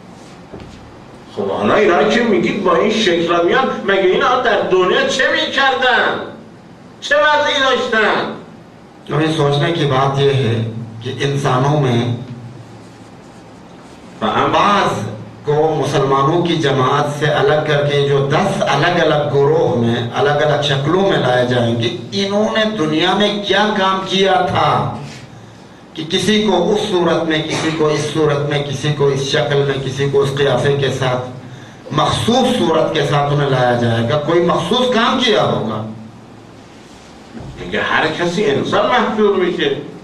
خب حالا اینا که میگید با این شکل میان، مگه اینا در دنیا چه میکردن؟ چه وضعی داشتن؟ ابھی سوچنے کی بات یہ ہے کہ انسانوں میں بعض کو مسلمانوں کی جماعت سے الگ کر کے جو 10 الگ الگ گروہ میں الگ الگ شکلوں میں لائے جائیں گے، انہوں نے دنیا میں کیا کام کیا تھا کہ کسی کو اس صورت میں، کسی کو اس صورت میں، کسی کو اس شکل میں، کسی کو اس قیافے کے ساتھ، مخصوص صورت کے ساتھ انہیں لایا جائے گا. کوئی مخصوص کام کیا ہوگا. کہ ہر کسی انسان محجور میشه.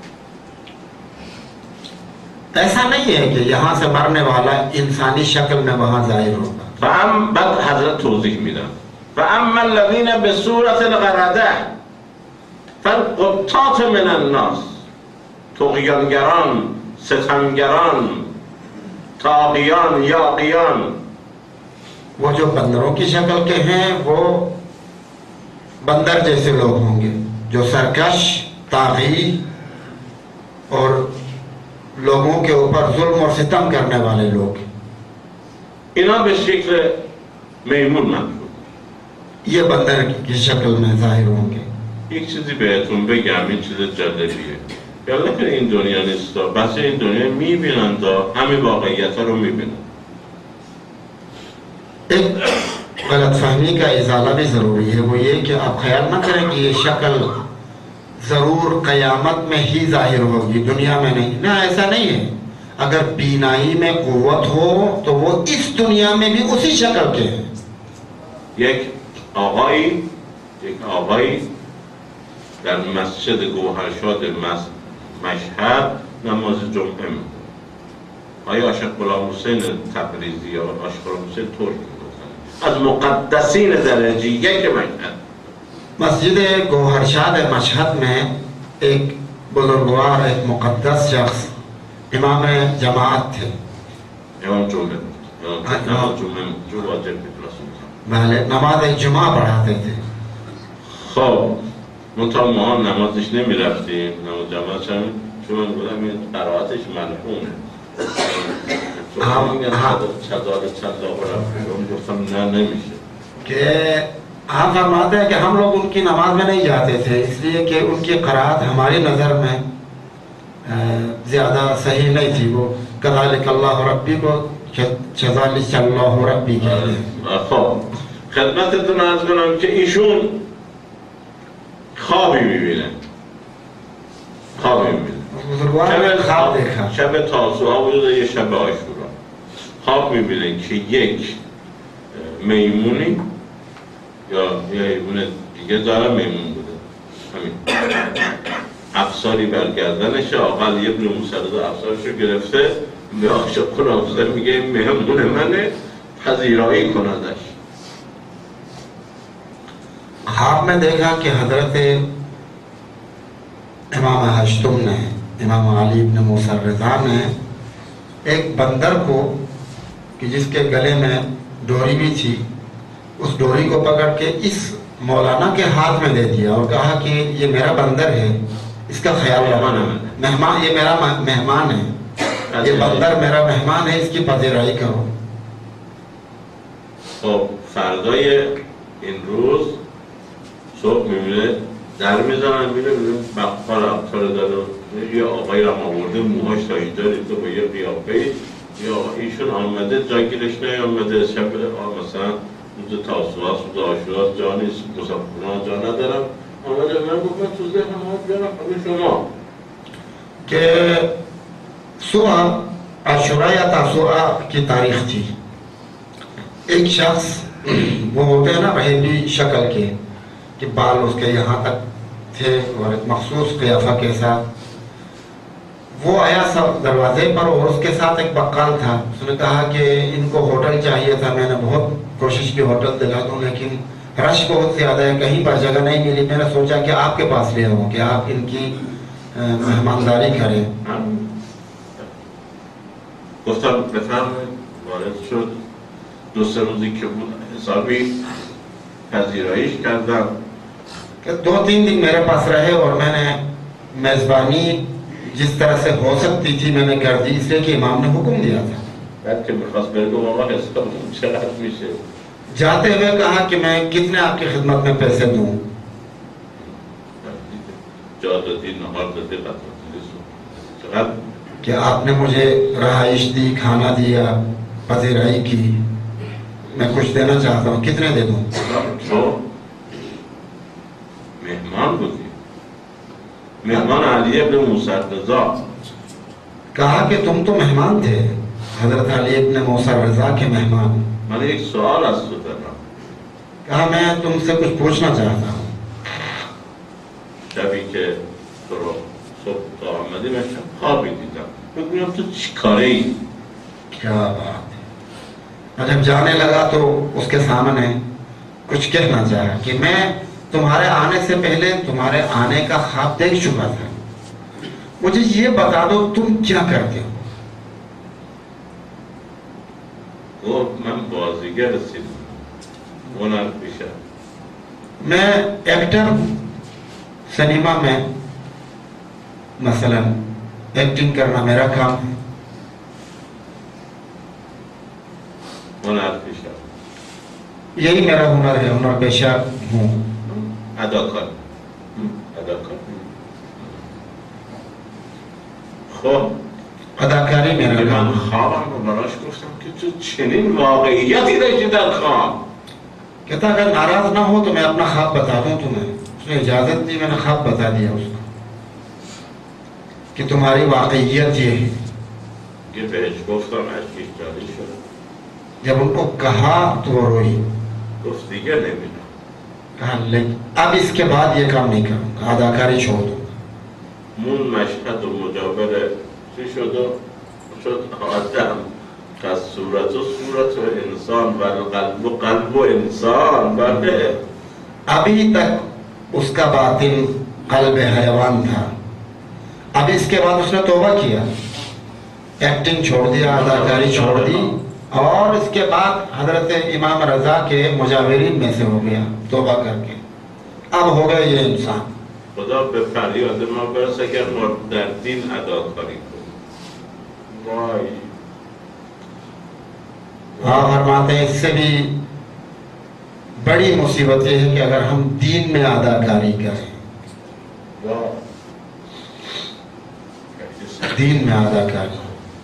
ایسا نہیں ہے کہ یہاں سے مرنے والا انسانی شکل میں وہاں ظاہر ہوگا. فهم بعد حضرت توضیح میدن. فاما الذين بصورة القردة فالقطاط من الناس، طغیانگران، ستمگران، طاغیان، یاغیان. وہ جو بندروں کی شکل کے ہیں وہ بندر جیسے لوگ ہوں گے، جو سرکش، طاغی اور لوگوں کے اوپر ظلم اور ستم کرنے والے لوگ. اینا به شکل میمون محجور. یہ بندر کی شکل میں ظاہر ہوں گے. یک چیزی بهتون بگم، این چیز جالبیه. یالا که این دنیا نیست، بس این دنیا میبینن تا همین واقعیت ها رو میبینن. ایک غلط فہمی کا ازالہ بھی ضروری ہے، وہ یہ کہ آپ خیال نہ کریں کہ یہ شکل ضرور قیامت میں ہی ظاہر ہوگی، دنیا میں نہیں. نہ، ایسا نہیں ہے. اگر بینائی میں قوت ہو تو وہ اس دنیا میں بھی اسی شکل کے ہیں. یک آقایی در مسجد گوهرشاد مشهد نماز جمعه می‌خوند. آیا عاشق غلام حسین تبریزی یا عاشق غلام حسین ترک می‌گفتن از مقدسین درجه یک مشهد. مسجد گوہرشاد مشہد میں ایک بزرگوار ایک مقدس شخص امام جماعت تھے. امام جمعه نماز جمعه جو واجب بود رسول الله. بله، نماز جمعه پڑھاتے تھے. خب منتها ما نمازش نمی رفتیم، نماز جماعتش هم چون من بودم این قرائتش ملعونه. چند آقا رفتیم گفتم نه نمیشه. کہ آپ فرماتے ہیں کہ ہم لوگ ان کی نماز میں نہیں جاتے تھے اس لیے کہ ان کی قرائت ہماری نظر میں زیادہ صحیح نہیں تھی. وہ کذالک اللہ ربی کو کذالک اللہ ربی کہتے ہیں. خب خدمتتون عرض کنم که ایشون خوابی میبینن. بزرگوار نے خواب دیکھا. شب تاسوعا بود و یه شب عاشورا. خواب میبینن که یک میمونی یا یه حیوان دیگه داره میمون بوده همین افساری برگردنشه. آقا علی ابن موسی رضا افسارشو گرفته به عاشق غلام حسین میگه این مهمون منه پذیرایی کنندش. خواب میں دیکھا کہ حضرت امام ہشتم نے امام علی ابن موسی رضا نے ایک بندر کو کہ جس کے گلے میں ڈوری بھی تھی اس ڈوری کو پکڑ کے اس مولانا کے ہاتھ میں دے دیا اور کہا کہ یہ میرا بندر ہے اس کا خیال رکھنا. مہمان یہ میرا مہمان ہے، یہ بندر میرا مہمان ہے، اس کی پذیرائی کرو. خب فردای این روز صبح میبینه در میزنن میره بقال ابطال داره یه آقایی رو آورده موهاش تاییده ریخته با یه قیافه یا ایشون آمده جاگیرش نیامده شب مثلا روز تاسوعا روز عاشورا جا نیست مسافران جا ندارم آمده من گفتم تو ذهن ما بیارم خود شما کہ صبح عاشورا یا تاسوعا کی تاریخ تھی. ایک شخص وہ ہوتے ہیں نا رہبی شکل کے کہ بال اس کے یہاں تک تھے اور ایک مخصوص قیافہ کے ساتھ وہ آیا سب دروازے پر اور اس کے ساتھ ایک بقال تھا. اس نے کہا کہ ان کو ہوٹل چاہیے تھا. میں نے بہت کوشش کی ہوٹل دلا دوں لیکن رش بہت زیادہ ہے، کہیں پر جگہ نہیں ملی. میں نے سوچا کہ آپ کے پاس لے آؤں کہ آپ ان کی مہمانداری کریں. گفتم بفرمایید. وارد شد. دو سه روزی که بود حسابی پذیراییش کردم کہ 2-3 دن میرے پاس رہے اور میں نے میزبانی جس طرح سے ہو سکتی تھی میں نے کر دی اس لیے کہ امام نے حکم دیا تھا. بعد که میخواست بره گفت آقا حسابم چقدر میشه. جاتے ہوئے کہا کہ میں کتنے آپ کی خدمت میں پیسے دوں. جا دادی نهار دادی غذا دادی چقدر کہ آپ نے مجھے رہائش دی، کھانا دیا، پذیرائی کی، میں کچھ دینا چاہتا ہوں، کتنے دے دوں؟ تو مہمان بودی مہمان علی ابن موسی رضا. کہا کہ تم تو مہمان تھے، حضرت علی ابن موسی رضا کے مہمان. من ایک سوال از تو دارم. کہا میں تم سے کچھ پوچھنا چاہتا ہوں. شبی که تو رو صبح تا آمدی من شب خوابی دیدم. بگویم تو چی کاره ای؟ کیا بات ہے. میں جب جانے لگا تو اس کے سامنے کچھ کہنا چاہا کہ میں تمہارے آنے سے پہلے تمہارے آنے کا خواب دیکھ چکا تھا. مجھے یہ بتا دو تم کیا کرتے ہو. گفت من بازیگر رسیدم. هنر پیشه. میں ایکٹر ہوں. سنیما میں مثلا ایکٹنگ کرنا میرا کام ہے. هنر پیشه. یہی میرا ہنر ہے، ہنر پیشہ ہوں. اداکار. اداکار. خب اداکاری میرا من کام ہے. خوابم رو براش گفتم که تو چنین واقعیتی داشتی در خواب. کہتا اگر ناراض نہ ہو تو میں اپنا خواب بتا دوں تمہیں. اس نے اجازت دی، میں نے خواب بتا دیا اس کو کہ تمہاری واقعیت یہ ہے. که بهش گفتم اشکش جاری شد. جب ان کو کہا تو وہ روئی. گفت دیگه نمیدونم. اب اس کے بعد یہ کام نہیں کروں گا، اداکاری چھوڑ دوں گا. مون مشهد و مجاور چی شد آدم که صورت و صورت و انسان و قلب و انسان بله. ابھی تک اس کا باطن قلب حیوان تھا، اب اس کے بعد اس نے توبہ کیا، ایکٹنگ چھوڑ دیا، اداکاری چھوڑ دی، اور اس کے بعد حضرت امام رضا کے مجاورین میں سے ہو گیا توبہ کر کے. اب ہو گئے یہ انسان. خدا به فریاد ما برسه که ما در دین اداکاری کنیم. وای آپ فرماتے ہیں اس سے بھی بڑی مصیبت یہ ہے کہ اگر ہم دین میں اداکاری کریں، وای دین میں اداکاری.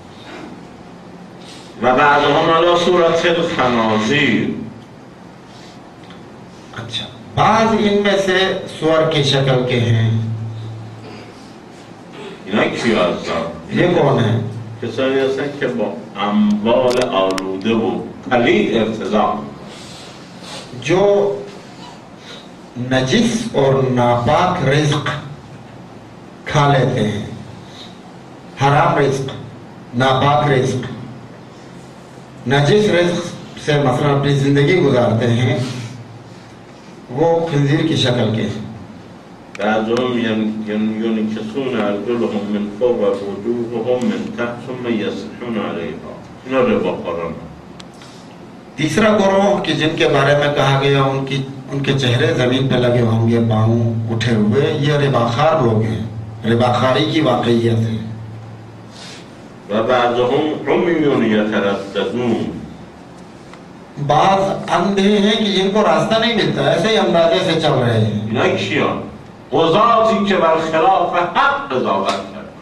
و بعضهم علی صورت الخنازیر. اچھا، بعض ان میں سے سور کی شکل کے ہیں. اینا کی هستن؟ یہ کون ہیں؟ کسانی هستن که با اموال آلوده و پلید ارتضاع، جو نجس اور ناپاک رزق کھا لیتے ہیں، حرام رزق، ناپاک رزق. نجس رزق سے مثلا اپنی زندگی گزارتے ہیں، وہ خنزیر کی شکل کے ہیں. بعضهم ينكسون أرجلهم من فوق ووجوههم من تحت ثم يسحون عليها. اینا رباخوران. تیسرا گروہ کہ جن کے بارے میں کہا گیا ان کے چہرے زمین پہ لگے ہوں گے، پاؤں اٹھے ہوئے، یہ رباخار لوگ ہیں، رباخاری کی واقعیت ہے. و بعضهم عمي يترددون. بعض اندھے ہیں کہ جن کو راستہ نہیں ملتا، ایسے ہی اندازے سے چل رہے ہیں. اینا کیان؟ قضاتی که بر خلاف حق قضاوت کرد.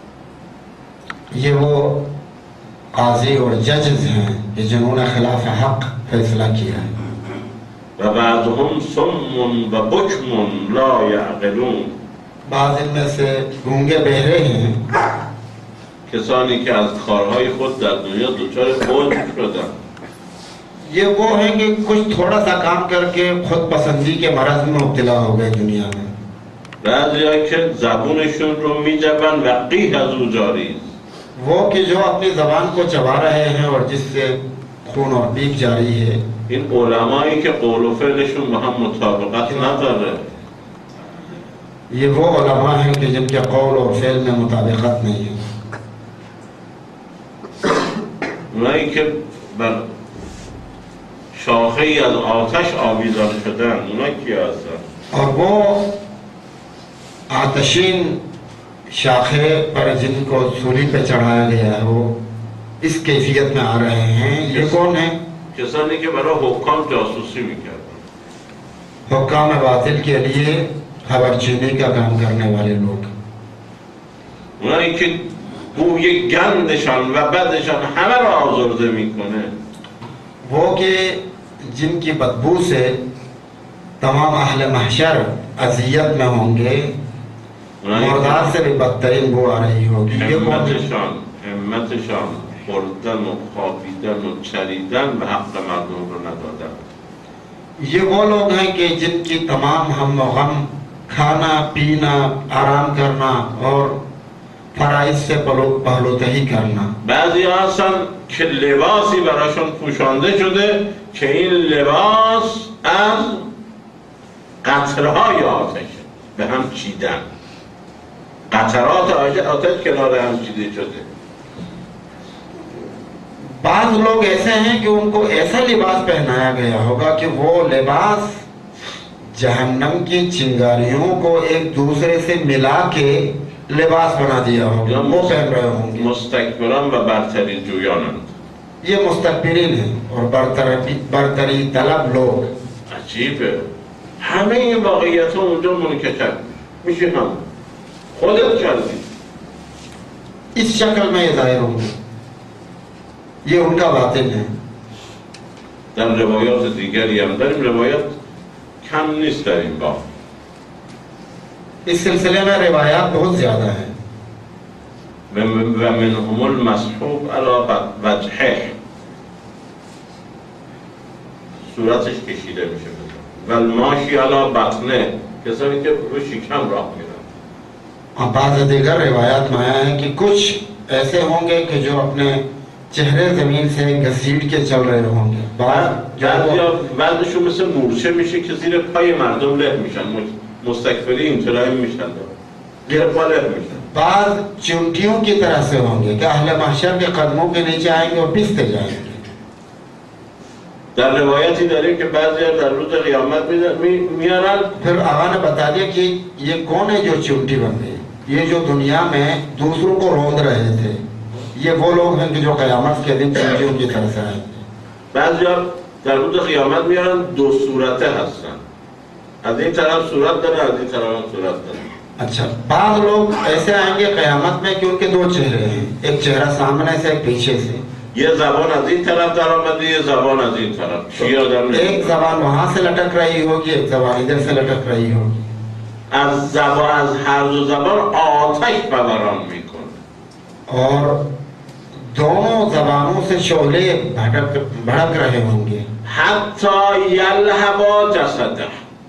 یہ وہ قاضی اور ججز ہیں کہ جنہوں نے خلاف حق فیصلہ کیا ہے. و بعضهم صم و بکم لا یعقلون. بعض ان میں سے گونگے بہرے ہیں، کسانی که از کارهای خود در دنیا دچار عجب شدند. یہ وہ ہیں کہ کچھ تھوڑا سا کام کر کے خود پسندی کے مرض میں مبتلا ہو گئے دنیا میں. بعضیا که زبونشون رو میجبن و قیح از او جاری است. وہ کہ جو اپنی زبان کو چبا رہے ہیں اور جس سے خون اور پیپ جاری ہے. این علمایی که قول و فعلشون با هم مطابقت نداره. یہ وہ علماء ہیں کہ جن کے قول اور فعل میں مطابقت نہیں ہے. اونایی که بر شاخه ای از آتش آویزان شدن، اونا کی هستن؟ اور وہ آتشین شاخے پر جن کو سولی پہ چڑھایا گیا ہے وہ اس کیفیت میں آ رہے ہیں. یہ کون ہیں؟ کسانی که برای حکام جاسوسی میکردن. حکام باطل کے لیے خبرچینی کا کام کرنے والے لوگ. اونایی که بوی گندشان و بدشان همه را آزرده میکنه. وہ کہ جن کی بدبو سے تمام اہل محشر اذیت میں ہوں گے، مردار سے بھی بدترین بو آ رہی ہوگی. یہ کون ہے؟ همتشان خوردن و خوابیدن و چریدن و حق مردم رو ندادن. یہ وہ لوگ ہیں کہ جن کی تمام ہم و غم کھانا پینا، آرام کرنا اور فرائض سے پهلوتهی کرنا. بعضی هستن که لباسی براشون پوشانده شده که این لباس از قطرهای آتشه، به هم چیدن. قطرات آتش کنار هم چیده شده. بعض لوگ ایسے ہیں کہ ان کو ایسا لباس پہنایا گیا ہوگا کہ وہ لباس جہنم کی چنگاریوں کو ایک دوسرے سے ملا کے لباس بنا دیا ہوگا، وہ پہن رہے ہوں گے. مستکبران و برتری جویانند. یہ مستکبرین ہیں اور برتری طلب لوگ. عجیبه، همه این واقعیت ها اونجا منکشف میشه. هم خودت کردی اس شکل میں یہ ظاہر ہوں گے. یہ ان کا باطن ہے. در روایات دیگری هم داریم، روایات کم نیست در این باب. اس سلسلے میں روایات بہت زیادہ ہیں. و منهم المسحوب علی وجهه، صورتش کشیده میشه والماشی علی بطنه، کسانی که روی شکم راه میرن. اور بعض دیگر روایات میں آیا ہے کہ کچھ ایسے ہوں گے کہ جو اپنے چہرے زمین سے گھسیٹ کے چل رہے ہوں گے. بعضیا وزنشون مثل مورچه میشه که زیر پای مردم له میشن، مستکبری اینطوری میشن، زیر پا له میشن. بعض چونٹیوں کی طرح سے ہوں گے کہ اہل محشر کے قدموں کے نیچے آئیں گے اور پستے جائیں گے. در روایتی داریم که بعضیا در روز قیامت میارن. پھر آقا نے بتا دیا کہ یہ کون ہے جو چونٹی بن گئی. یہ جو دنیا میں دوسروں کو روند رہے تھے یہ وہ لوگ ہیں کہ جو قیامت کے دن چونٹیوں کی طرح سے آئیں گے. بعضیا در روز قیامت میارن دو صورته هستن، از این طرف صورت داره، از این طرف هم صورت داره. اچھا بعض لوگ ایسے آئیں گے قیامت میں کہ ان کے دو چہرے ہیں، ایک چہرہ سامنے سے ایک پیچھے سے. یه زبان از این طرف در آمده، یه زبان از این طرف. چی آدم ایک زبان وہاں سے لٹک رہی ہوگی، ایک زبان ادھر سے لٹک رہی ہوگی. از زبان، از هر دو زبان آتش فوران میکنه. اور دونوں زبانوں سے شعلے بھڑک رہے ہوں گے. حتی یلهب جسده،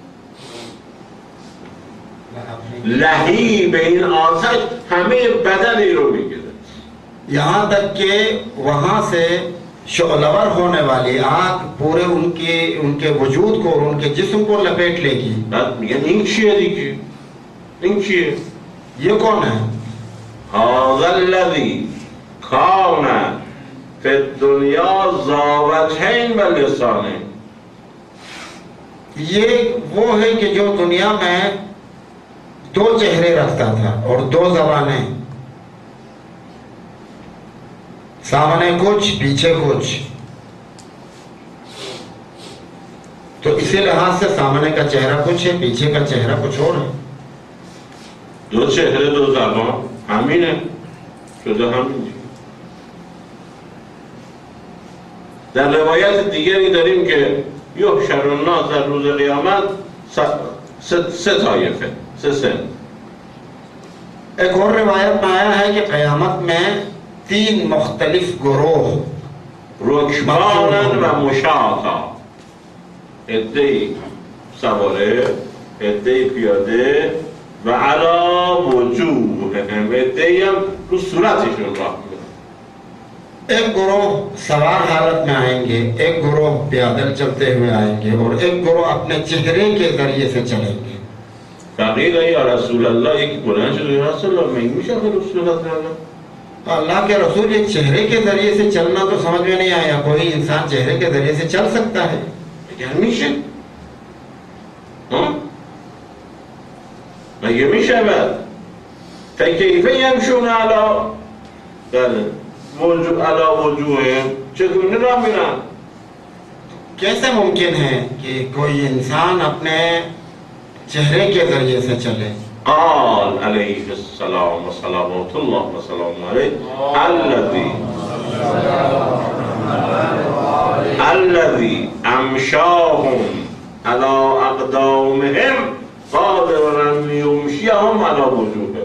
لهیب این آتش همه بدنی رو میگیره. یہاں تک کہ وہاں سے شعلور ہونے والی آگ پورے ان کے وجود کو اور ان کے جسم کو لپیٹ لے گی. بعد میگن این چیه دیگه؟ این چیه؟ یہ کون ہے؟ هذا الذی کان فی الدنیا ذا وجهین و لسانین. یہ وہ ہے کہ جو دنیا میں دو چہرے رکھتا تھا اور دو زبانیں، سامنے کچھ پیچھے کچھ. تو اسی لحاظ سے سامنے کا چہرہ کچھ ہے، پیچھے کا چہرہ کچھ اور ہے. دو چهره دو زبان همینه، شده همین. در روایت دیگری داریم که یحشر الناس در روز قیامت سه طایفه، سه سن. ایک اور روایت میں آیا ہے کہ قیامت میں تین مختلف گروہ رکبانا و مشاطا، عده‌ای سواره، عده‌ای پیاده و علی وجوههم، عده‌ای هم رو صورتشون راه میرن. ایک گروہ سوار حالت میں آئیں گے، ایک گروہ پیادل چلتے ہوئے آئیں گے اور ایک گروہ اپنے چہرے کے ذریعے سے چلیں گے. فقیر یا رسول اللہ، یکی بلند شد یا رسول اللہ میں میشه که رو صورت راه؟ اللہ کے رسول ایک چہرے کے ذریعے سے چلنا تو سمجھ میں نہیں آیا. کوئی انسان چہرے کے ذریعے سے چل سکتا ہے؟ مگر میشه؟ مگه میشود؟ فکیفه یمشون علی وجوههم، چگونه راه میرن؟ کیسے ممکن ہے کہ کوئی انسان اپنے چہرے کے ذریعے سے چلے؟ قال علیہ السلام و صلوات اللہ و سلام الذی امشاهم علی اقدامهم قادرا یمشیهم علی وجوههم.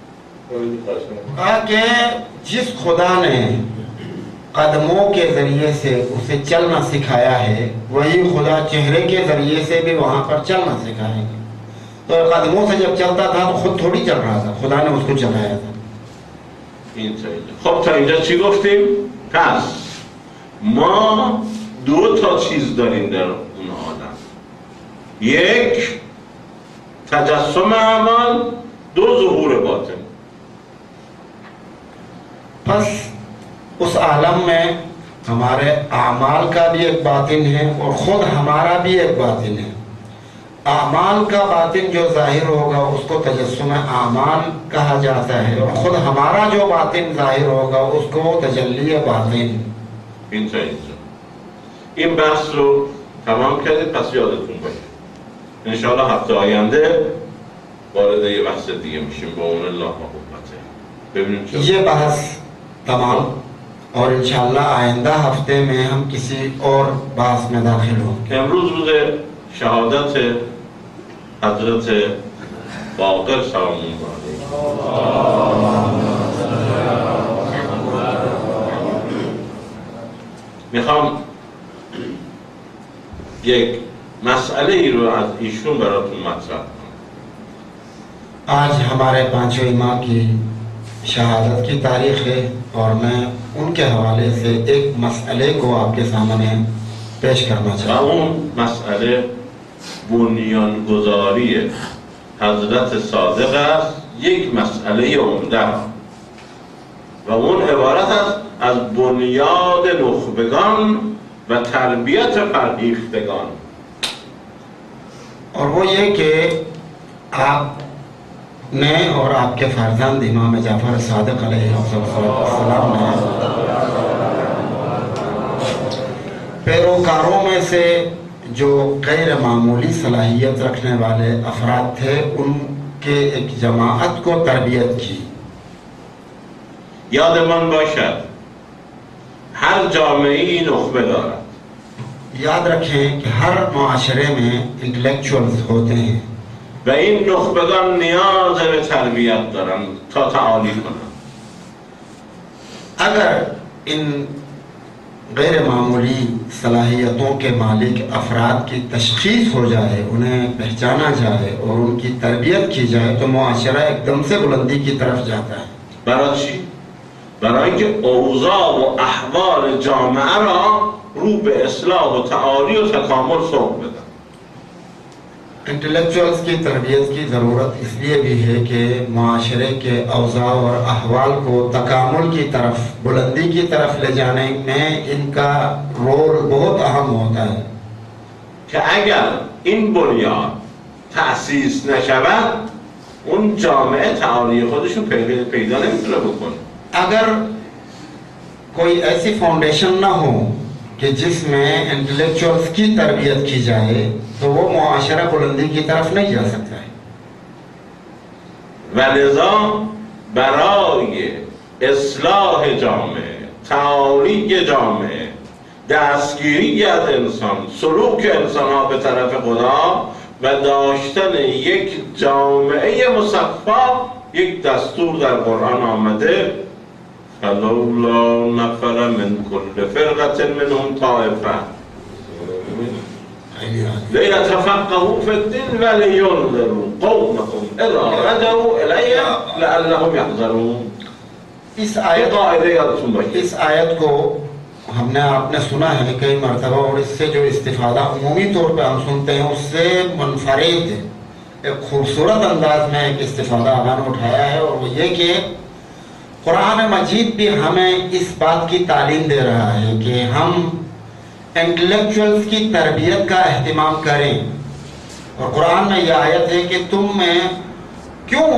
کہا کہ جس خدا نے قدموں کے ذریعے سے اسے چلنا سکھایا ہے وہی خدا چہرے کے ذریعے سے بھی وہاں پر چلنا سکھائیں گے. تو قدموں سے جب چلتا تھا تو خود تھوڑی چل رہا تھا، خدا نے اس کو چلایا تھا. خب تا اینجا چی گفتیم؟ پس ما دو تا چیز داریم در اون آدم، یک تجسم اعمال، دو ظهور باطن. پس اس عالم میں ہمارے اعمال کا بھی ایک باطن ہے اور خود ہمارا بھی ایک باطن ہے. اعمال کا باطن جو ظاہر ہوگا اس کو تجسم اعمال کہا جاتا ہے اور خود ہمارا جو باطن ظاہر ہوگا اس کو تجلی باطن. این بحث رو تمام کردید، پس یادتون باشه انشاءالله هفته آینده وارد یه بحث دیگه میشیم با اون الله و قوته. ببینیم چه یہ بحث تمام اور انشاءاللہ آئندہ ہفتے میں ہم کسی اور بحث میں داخل ہوں. امروز روز شهادت حضرت باقر سلام الله علیه. میخوام یک مسئله ای رو از ایشون براتون مطرح کنم. آج ہمارے پانچوں امام کی شہادت کی تاریخ ہے اور میں ان کے حوالے سے ایک مسئلے کو آپ کے سامنے پیش کرنا و چاہتا ہوں. اون مسئله بنیانگذاری حضرت صادق است، یک مسئله عمده و اون عبارت است از بنیاد نخبگان و تربیت فرهیختگان. اور وہ یہ کہ آپ نے اور آپ کے فرزند امام جعفر صادق علیہ السلام نے پیروکاروں میں سے جو غیر معمولی صلاحیت رکھنے والے افراد تھے ان کے ایک جماعت کو تربیت کی. یادمان باشد هر جامعه‌ای نخبه دارد. یاد رکھیں کہ ہر معاشرے میں انٹلیکچوئلز ہوتے ہیں و این نخبگان نیاز به تربیت دارند تا تعالی کنند. اگر ان غیر معمولی صلاحیتوں کے مالک افراد کی تشخیص ہو جائے، انہیں پہچانا جائے اور ان کی تربیت کی جائے تو معاشرہ ایک دم سے بلندی کی طرف جاتا ہے. برای چی؟ برای اینکه اوضاع و احوال جامعه را رو به اصلاح و تعالی و تکامل سوق بدن. انٹلیکچوئلز کی تربیت کی ضرورت اس لیے بھی ہے کہ معاشرے کے اوضاع اور احوال کو تکامل کی طرف، بلندی کی طرف لے جانے میں ان کا رول بہت اہم ہوتا ہے. که اگر این بنیاد تأسیس نشود اون جامعه تعالی خودشون پیدا نمیتونه بکنه. اگر کوئی ایسی فاؤنڈیشن نہ ہو کہ جس میں انٹلیکچوئلز کی تربیت کی جائے تو وہ معاشرہ بلندی کی طرف نہیں جا سکتا ہے. و لذا برای اصلاح جامعه، تعالی جامعه، دستگیری از انسان، سلوک انسان ها به طرف خدا و داشتن یک جامعه مصفا یک دستور در قرآن آمده فلولا نفر من كل فرقة منهم طائفة ليتفقهوا في الدين ولينذروا قومهم إذا رجعوا إليهم لعلهم يحذرون. اس آیت کو ہم نے آپ نے سنا ہے کئی مرتبہ اور اس سے جو استفادہ عمومی طور پہ ہم سنتے ہیں اس سے منفرد ایک خوبصورت انداز میں ایک استفادہ آغاز اٹھایا ہے، اور وہ یہ کہ قرآن مجید بھی ہمیں اس بات کی تعلیم دے رہا ہے کہ ہم انٹلیکچوئلز کی تربیت کا اہتمام کریں. اور قرآن میں یہ آیت ہے کہ تم میں کیوں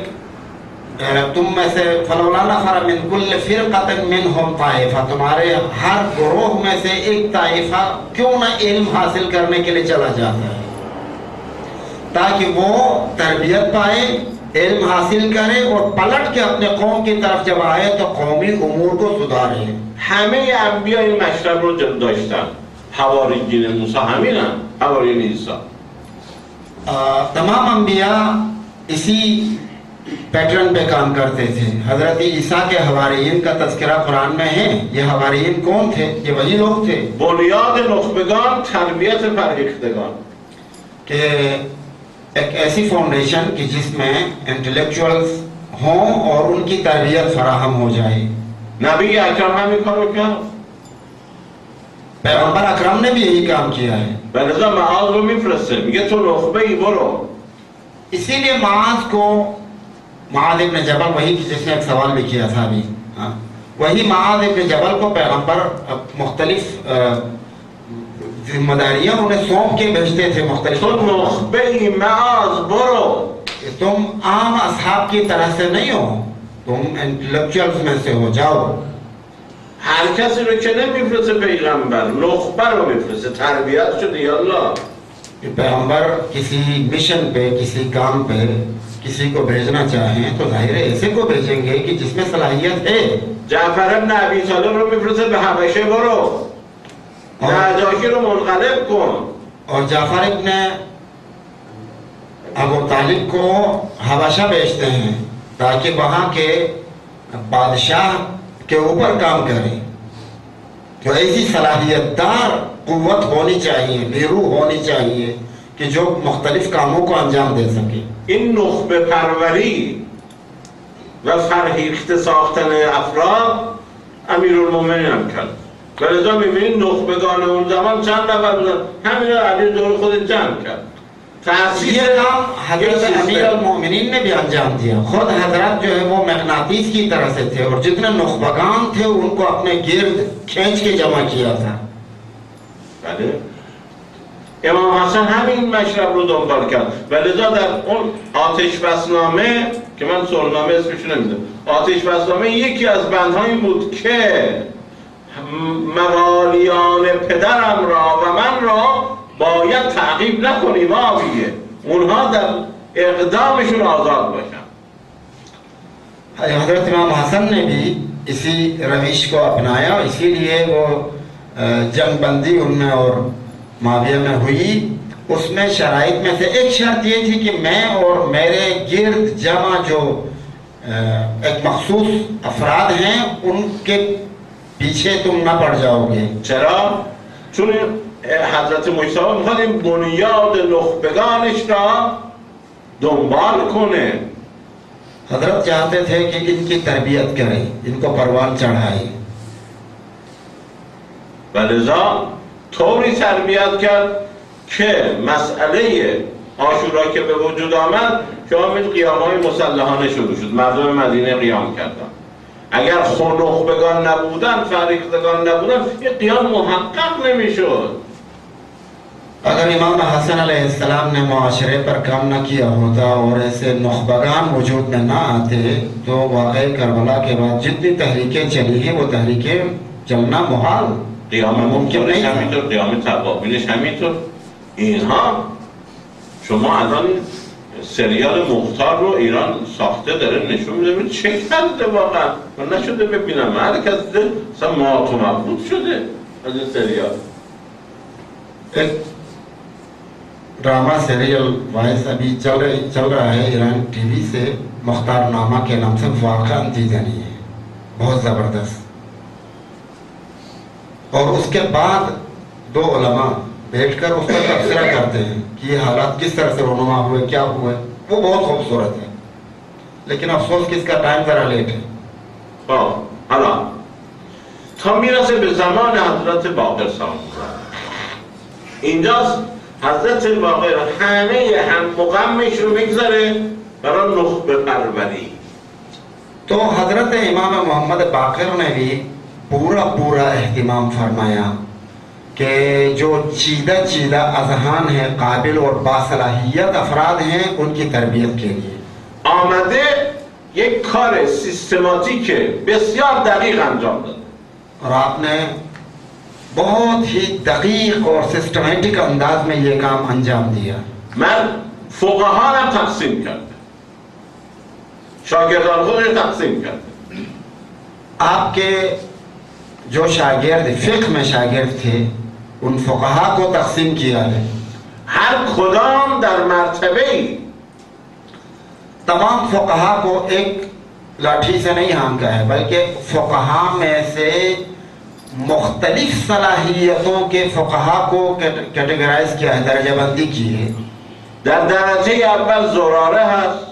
تم میں سے فلولا نفر من کل فرقۃ منہم طائفہ، تمہارے ہر گروہ میں سے ایک طائفہ کیوں نہ علم حاصل کرنے کے لیے چلا جاتا ہے تاکہ وہ تربیت پائے، علم حاصل کرے اور پلٹ کے اپنے قوم کی طرف جب آئے تو قومی امور کو سدھارے. همه انبیاء این مشرب رو داشتن. حواریین موسی همینن، حواریین عیسی. تمام انبیاء اسی پیٹرن پہ کام کرتے تھے. حضرت عیسیٰ کے حواریین کا تذکرہ قرآن میں ہے. یہ حواریین کون تھے؟ یہ وہی لوگ تھے بنیاد نخبگان، تربیت فرهیختگان، کہ ایک ایسی فاؤنڈیشن کہ جس میں انٹلیکچوئلز ہوں اور ان کی تربیت فراہم ہو جائے. نبی اکرم هم این کارو کرد. پیغمبر اکرم نے بھی یہی کام کیا ہے. لذا معاذ رو میفرسته میگه تو نخبه ای برو. اسی لیے معاذ کو، معاذ ابن جبل، وہی جس نے ایک سوال بھی کیا تھا ابھی، وہی معاذ ابن جبل کو پیغمبر مختلف ذمہ داریاں انہیں سونپ کے بھیجتے تھے مختلف. تو نخبه ای معاذ برو. تم عام اصحاب کی طرح سے نہیں ہو، تم انٹلیکچوئلز میں سے ہو، جاؤ. هر کسی رو که نمیفرسته پیغمبر، نخبه رو میفرسته. تربیت شده یا الله. پیغمبر کسی مشن پہ، کسی کام پہ کسی کو بھیجنا چاہیں تو ظاہر ہے ایسے کو بھیجیں گے کہ جس میں صلاحیت ہے. جعفر ابن ابی طالب رو میفرسته به حبشه برو. نجاشی رو منقلب کن. اور جعفر ابن ابو طالب کو حبشہ بھیجتے ہیں تاکہ وہاں کے بادشاہ کے اوپر کام کریں. تو ایسی صلاحیت دار قوت ہونی چاہیے، نیرو ہونی چاہیے کہ جو مختلف کاموں کو انجام دے سکے. این نخبه پروری و فرهیخته ساختن افراد امیرالمومنین هم کرد و لذا میبینید نخبگان اون زمان چند نفر بودن، همین علی دور خود جمع کرد. تأثیر یہ کام حضرت امیر المومنین نے بھی انجام دیا. خود حضرت جو ہے وہ مغناطیس کی طرح سے تھے اور جتنے نخبگان تھے ان کو اپنے گرد کھینچ کے جمع کیا تھا. بله امام حسن همین مشرب رو دنبال کرد و لذا در اون آتش بسنامه که من سرنامه اسمش نمیدونم، آتش بسنامه یکی از بندها این بود که موالیان پدرم را و من را باید تعقیب نکنی معاویه، اونها در اقدامشون آزاد باشن. حضرت امام حسن نے بھی اسی روش کو اپنایا، اسی لیے وہ جنگ بندی ان میں اور معاویہ میں ہوئی. اس میں شرائط میں سے ایک شرط یہ تھی کہ میں اور میرے گرد جمع جو ایک مخصوص افراد ہیں ان کے پیچھے تم نہ پڑ جاؤ گے. چرا؟ چون حضرت مجتبی میخواد این بنیاد نخبگانش را دنبال کنه. حضرت چاہتے تھے کہ ان کی تربیت کریں، ان کو پروان چڑھائیں. و لذا طوری تربیت کرد که مسئله عاشورا که به وجود آمد که آمد قیام‌های مسلحانه شروع شد، مردم مدینه قیام کردن. اگر نخبگان نبودن، فریختگان نبودن، این قیام محقق نمیشد. اگر امام حسن علیہ السلام نے معاشرے پر کام نہ کیا ہوتا اور ایسے نخبگان وجود میں نہ آتے تو واقعی کربلا کے بعد جتنی تحریکیں چلی ہیں وہ تحریکیں چلنا محال، قیام ممکنش همینطور، قیام تبابینش همینطور. اینها شما الان سریال مختار رو ایران ساخته داره نشون میده چه کرده واقعا. من نشده ببینم، هر کس دیده مثلا مات و مبهوت شده از این سریال. ایک ڈرامہ سیریل وائس ابھی چل رہا ہے ایران ٹی وی سے، مختار نامہ کے نام سے، واقعا دیدنی ہے، بہت زبردست. اور اس کے بعد دو علماء بیٹھ کر اس پر تبصرہ کرتے ہیں کہ یہ حالات کس طرح سے رونما ہوئے، کیا ہوئے. وہ بہت خوبصورت ہے، لیکن افسوس کہ اس کا ٹائم ذرا لیٹ ہے. حالا تا میرسه به زمان حضرت باقر سلام اینجاست حضرت باقر همه هم مقامش رو میگذاره برای نخبه پروری. تو حضرت امام محمد باقر نے بھی پورا اہتمام فرمایا کہ جو چیدہ اذہان ہیں، قابل اور باصلاحیت افراد ہیں، ان کی تربیت کے لیے آمده یک کار سیستماتیک بسیار دقیق انجام داده. اور آپ نے بہت ہی دقیق اور سسٹمیٹک انداز میں یہ کام انجام دیا. من فقها را تقسیم کرده، شاگردان خود را تقسیم کرده. آپ کے جو شاگرد فقہ میں شاگرد تھے ان فقہا کو تقسیم کیا ہے. هر کدام در مرتبه‌ای تمام فقہا کو ایک لاٹھی سے نہیں ہانکا ہے، بلکہ فقہا میں سے مختلف صلاحیتوں کے فقہا کو کیٹیگرائز کیا ہے، درجہ بندی کی ہے. در درجه اول زراره هست،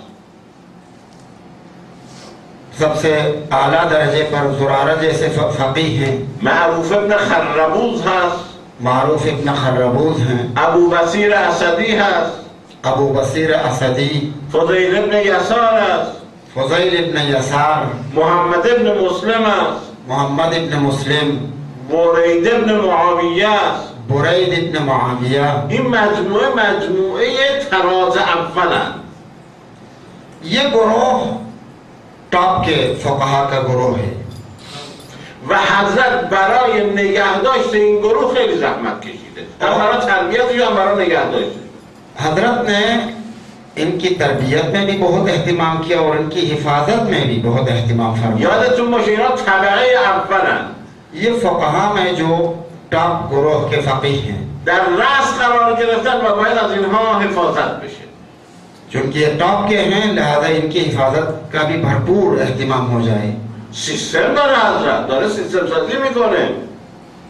سب سے اعلیٰ درجے پر زرارہ جیسے فقیہ ہیں. معروف ابن خربوز هست، معروف ابن خربوز ہیں. ابو بصیر اسدی هست، ابو بصیر اسدی. فضیل ابن یسار است، فضیل ابن یسار. محمد ابن مسلم است، محمد ابن مسلم. برید ابن معاویه است. برید ابن معاویہ. این مجموعه تراز اولند. یہ گروہ ٹاپ کے فقہا کا گروہ ہے. و حضرت برای نگهداشت این گروه خیلی زحمت کشیده، هم برای تربیت هم برای نگهداشت. حضرت نے ان کی تربیت میں بھی بہت اہتمام کیا اور ان کی حفاظت میں بھی بہت اہتمام فرمایا. یادتون باشه اینا طبقه اولند. یہ فقہا میں جو ٹاپ گروہ کے فقیہ ہیں در رأس قرار گرفتن و باید از اینها حفاظت بشه. چونکہ یہ ٹاپ کے ہیں لہذا ان کی حفاظت کا بھی بھرپور اہتمام ہو جائے. سیستم داره حضرت، داره سیستم سازی میکنه.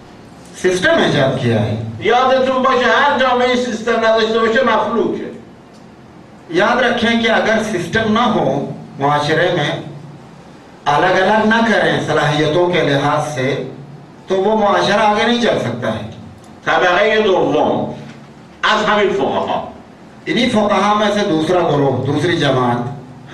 سسٹم ایجاد کیا ہے. یادتون باشه هر جامعه سیستم نداشته باشه مفلوکه. یاد رکھیں کہ اگر سسٹم نہ ہو معاشرے میں، الگ الگ نہ کریں صلاحیتوں کے لحاظ سے، تو وہ معاشرہ آگے نہیں چل سکتا ہے. طبقه دوم از همین فقها انہی فقہا میں سے دوسرا گروہ، دوسری جماعت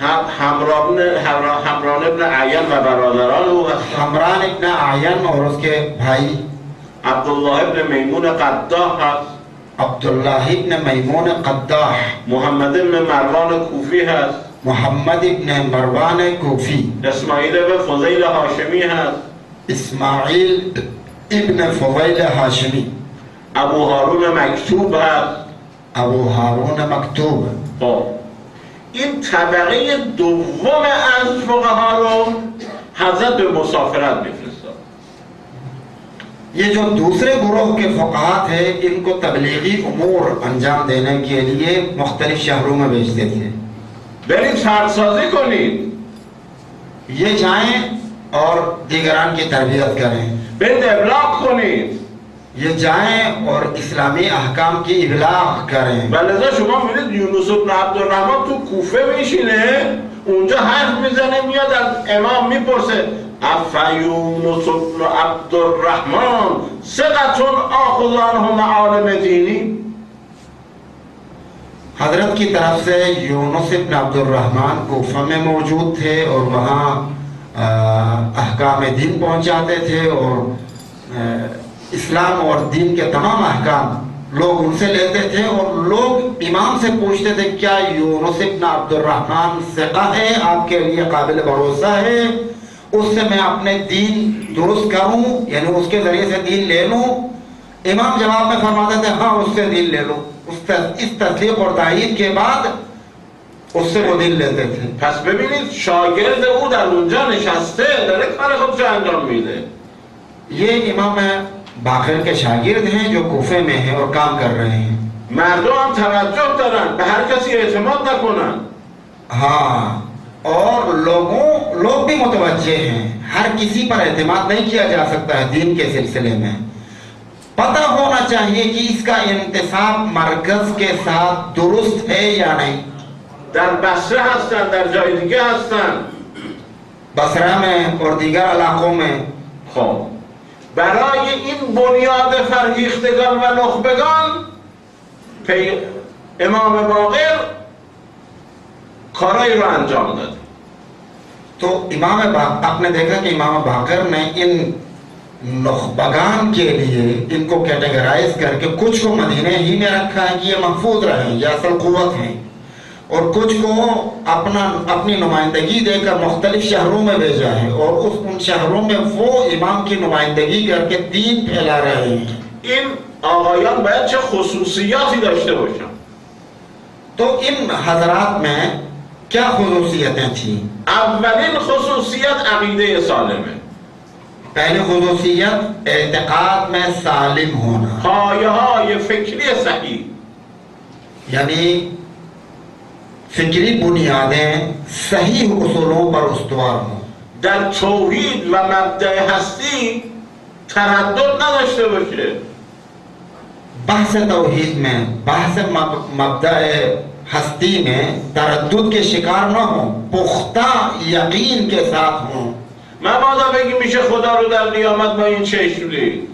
حمران ابن عین و برادران او هست. حمران ابن اعین اور اس کے بھائی عبدالله ابن میمون قداح هست. عبداللہ ابن میمون قداح، محمد ابن مروان کوفی هست. محمد ابن مروان کوفی، اسماعیل ابن فضیل هاشمی هست. اسماعیل ابن فضیل هاشمی، ابو هارون مکتوب هست. ابو هارون مکتوب. خب این طبقه دوم از فقها رو حضرت به مسافرت میفرستاد. یہ جو دوسرے گروہ کے فقہا تھے، ان کو تبلیغی امور انجام دینے کے لیے مختلف شہروں میں بھیجتے تھے. برید سردسازی کنید، یہ جائیں اور دیگران کی تربیت کریں. برید ابلاغ کنید. یہ جائیں اور اسلامی احکام کی ابلاغ کریں. ولذا شما میبینید یونس بن عبدالرحمن تو کوفه میشینه، اونجا حرف میزنه، میاد از امام میپرسه افا یونس بن عبدالرحمن ثقة آخذ عنه معالم دینی. حضرت کی طرف سے یونس بن عبدالرحمن کوفہ میں موجود تھے اور وہاں احکام دین پہنچاتے تھے، اور اسلام اور دین کے تمام احکام لوگ ان سے لیتے تھے. اور لوگ امام سے پوچھتے تھے کیا یونس بن عبدالرحمن ثقہ ہے، آپ کے لیے قابل بھروسہ ہے، اس سے میں اپنے دین درست کروں، یعنی اس کے ذریعے سے دین لے لوں. امام جواب میں فرماتے تھے ہاں اس سے دین لے لو. اس تصدیق اور تائید کے بعد اس سے وہ دین لیتے تھے. پس ببینید شاگرد او در اونجا نشسته داره کار خودش انجام میده. یہ امام باقر کے شاگرد ہیں جو کوفے میں ہیں اور کام کر رہے ہیں. مردم هم توجه دارن، به هر کسی اعتماد نکنن. ہاں، اور لوگ بھی متوجہ ہیں، ہر کسی پر اعتماد نہیں کیا جا سکتا ہے دین کے سلسلے میں. پتہ ہونا چاہیے کہ اس کا انتصاب مرکز کے ساتھ درست ہے یا نہیں. در بصره هستن، در جای دیگه هستن. بصرہ میں اور دیگر علاقوں میں. خب برای این بنیاد فرهیختگان و نخبگان امام باقر کارایی رو انجام داده. تو آپ نے دیکھا کہ امام باقر نے ان نخبگان کے لیے ان کو کیٹیگرائز کر کے کچھ کو مدینہ ہی میں رکھا ہے کہ یہ محفوظ رہیں، یہ اصل قوت ہیں، اور کچھ کو اپنی نمائندگی دے کر مختلف شہروں میں بھیجا ہے، اور ان شہروں میں وہ امام کی نمائندگی کر کے دین پھیلا رہے ہیں. این آقایان باید چه خصوصیاتی داشته باشن؟ تو ان حضرات میں کیا خصوصیتیں تھیں؟ اولین خصوصیت عقیده سالمه. پہلی خصوصیت اعتقاد میں سالم ہونا، پایه های فکری صحیح، یعنی فکری بنیادیں صحیح اصولوں پر استوار ہوں. در توحید و مبدأ هستی تردد نداشته باشه. بحث توحید میں، بحث مبدأ ہستی میں تردد کے شکار نہ ہوں، پختہ یقین کے ساتھ ہوں. مبادا بگی میشه خدا رو در قیامت با این چشم دید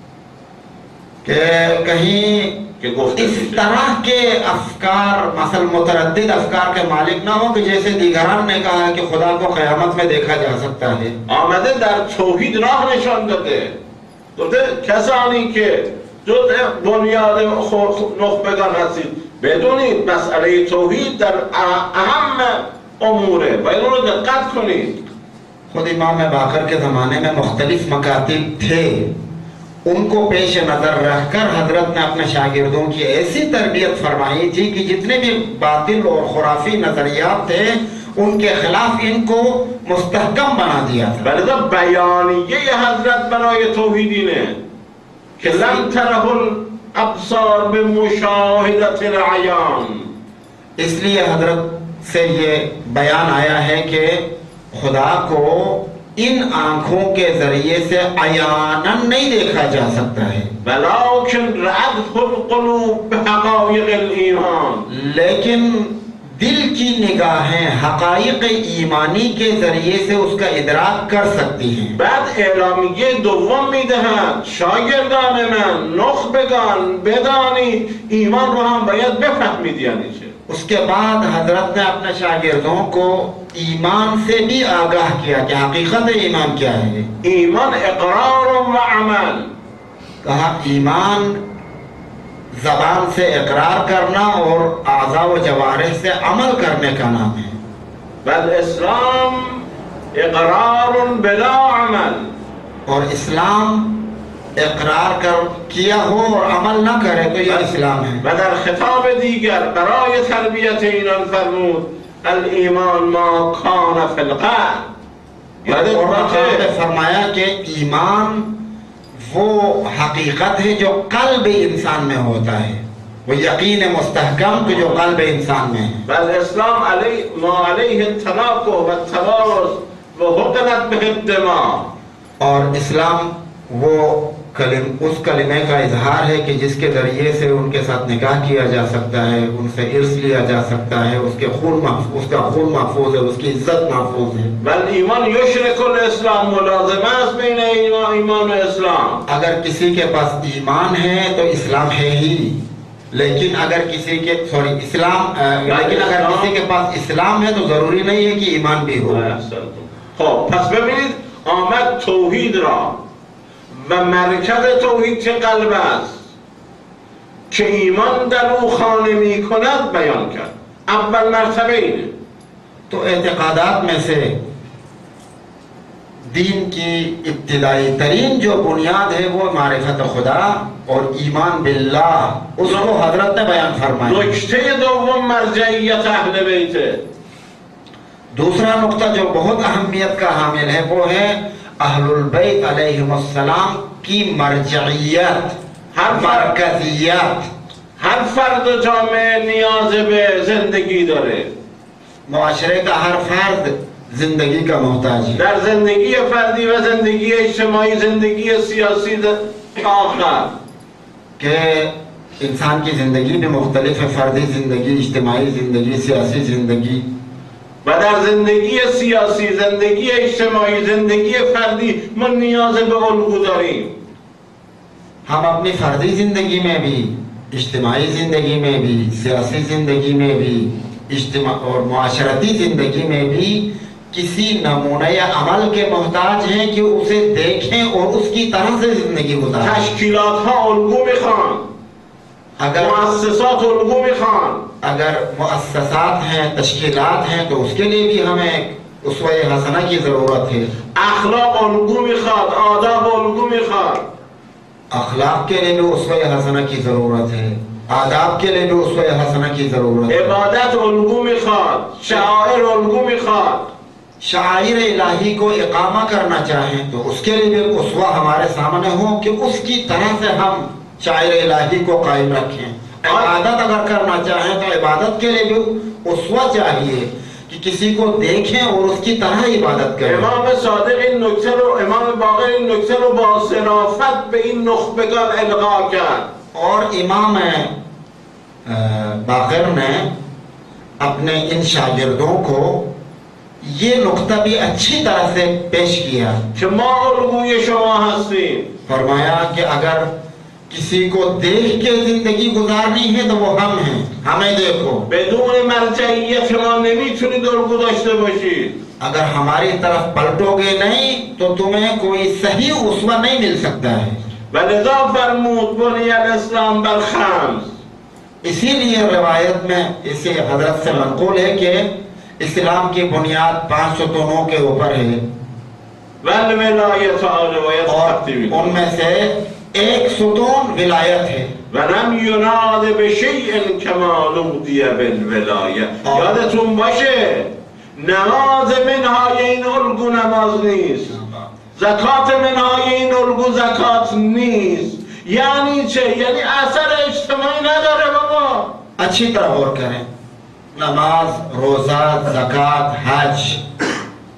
کہ کہیں اس طرح کے افکار، مثلا متردد افکار کے مالک نہ ہو کہ جیسے دیگران نے کہا کہ خدا کو قیامت میں دیکھا جا سکتا ہے. آمده در توحید راه نشان داده، گفته کسانی که جز بنیاد نخبگان هستید بدونید مسئله توحید در اهم اموره و این رو دقت کنید. خود امام باقر کے زمانے میں مختلف مکاتب تھے، ان کو پیش نظر رکھ کر حضرت نے اپنے شاگردوں کی ایسی تربیت فرمائی تھی کہ جتنے بھی باطل اور خرافی نظریات تھے ان کے خلاف ان کو مستحکم بنا دیا تھا. بلکہ بیانیه حضرت برای توحید اینه که لم تره الابصار بمشاهدة العیان. اس لیے حضرت سے یہ بیان آیا ہے کہ خدا کو ان آنکھوں کے ذریعے سے عیاناً نہیں دیکھا جا سکتا ہے، ولكن رأته القلوب بحقائق الإيمان. لیکن دل کی نگاہیں حقائق ایمانی کے ذریعے سے اس کا ادراک کر سکتی ہیں. بعد اعلامیه دوم میدهد شاگردان من نخبگان بدانید ایمان رو هم باید بفهمید یعنی چه. اس کے بعد حضرت نے اپنے شاگردوں کو ایمان سے بھی آگاہ کیا کہ حقیقت ایمان کیا ہے. ایمان اقرار و عمل. کہا ایمان زبان سے اقرار کرنا اور اعضاء و جوارح سے عمل کرنے کا نام ہے. بل اسلام اقرار بلا عمل. اور اسلام اقرار کیا ہو اور عمل نہ کرے تو یہ اسلام ہے. در خطاب دیگر برای تربیت اینان فرمود الایمان ما کان فی القلب. فرمایا کہ ایمان وہ حقیقت ہے جو قلب انسان میں ہوتا ہے، وہ یقین مستحکم کہ جو قلب انسان میں ہے. بل اسلام ما علیہ التلاقو و التواصل و حقنت به الدماء. اور اسلام وہ اس کلمے کا اظہار ہے کہ جس کے ذریعے سے ان کے ساتھ نکاح کیا جا سکتا ہے، ان سے ارث لیا جا سکتا ہے، اس کا خون محفوظ ہے، اس کی عزت محفوظ ہے. بل ایمان یشرک الاسلام ملازمہ است بین ایمان و اسلام. اگر کسی کے پاس ایمان ہے تو اسلام ہے ہی، لیکن اگر کسی کے اگر کسی کے پاس اسلام ہے تو ضروری نہیں ہے کہ ایمان بھی ہو. خب پس ببینید آمد توحید را و مرکز توحید چه قلب است که ایمان در او خانه می کند بیان کرد. اول مرتبه اینه. تو اعتقادات میں سے دین کی ابتدائی ترین جو بنیاد ہے وہ معرفت خدا اور ایمان باللہ، اس کو حضرت نے بیان فرمایا. نکته دوم مرجعیت اہل بیت. دوسرا نقطہ جو بہت اہمیت کا حامل ہے وہ ہے اہل البیت علیہم السلام کی مرجعیت، مرکزیت. ہر فرد جامعه نیاز به زندگی داره. معاشرے کا ہر فرد زندگی کا محتاج ہے. در زندگی فردی و زندگی اجتماعی، زندگی سیاسی آخر کہ انسان کی زندگی میں مختلف ہے، فردی زندگی، اجتماعی زندگی، سیاسی زندگی. و در زندگی سیاسی، زندگی اجتماعی، زندگی فردی ما نیاز به الگو داریم. ہم اپنی فردی زندگی میں بھی، اجتماعی زندگی میں بھی، سیاسی زندگی میں بھی اور معاشرتی زندگی میں بھی کسی نمونہ عمل کے محتاج ہیں کہ اسے دیکھیں اور اس کی طرح سے زندگی گزاریں. تشکیلات ها الگو میخوان، مؤسسات الگو میخوان. اگر مؤسسات ہیں، تشکیلات ہیں تو اس کے لیے بھی ہمیں اسوہ حسنہ کی ضرورت ہے. اخلاق الگو میخواد، آداب الگو میخواد. اخلاق کے لیے بھی اسوہ حسنہ کی ضرورت ہے، آداب کے لیے بھی اسوہ حسنہ کی ضرورت ہے. عبادت الگو میخواد، شعائر الگو میخواد. شعائر الہی کو اقامہ کرنا چاہیں تو اس کے لیے بھی اسوہ ہمارے سامنے ہو کہ اس کی طرح سے ہم شعائر الہی کو قائم رکھیں. عبادت اگر کرنا چاہیں تو عبادت کے لیے بھی اسوہ چاہیے کہ کسی کو دیکھیں اور اس کی طرح عبادت کریں. امام صادق این نکته رو، امام باقر این نکته رو با صرافت به این نخبگان القا کرد. اور امام باقر نے اپنے ان شاگردوں کو یہ نقطہ بھی اچھی طرح سے پیش کیا کہ ما الگوی شما هستیم. فرمایا کہ اگر کسی کو دیکھ کے زندگی گزارنی ہے تو وہ ہم ہیں، ہمیں دیکھو. بدون مرجعیت شما نمیتونید الگو داشته باشید. اگر ہماری طرف پلٹو گے نہیں تو تمہیں کوئی صحیح اسوہ نہیں مل سکتا ہے. ولذا فرمود بنی الاسلام بر خمس. اسی لیے روایت میں اسے حضرت سے منقول ہے کہ اسلام کی بنیاد 5 ستونوں کے اوپر ہے. والولایت اور ان میں سے ایک ستون ولایت ہے. ولم یناد بشیء کما نودی بالولایه. یادتون باشه نماز منهای این الگو نماز نیست، زکات منهای این الگو زکات نیست. یعنی چه؟ یعنی اثر اجتماعی نداره بابا. اچھی طرح غور کریں. نماز، روزہ، زکات، حج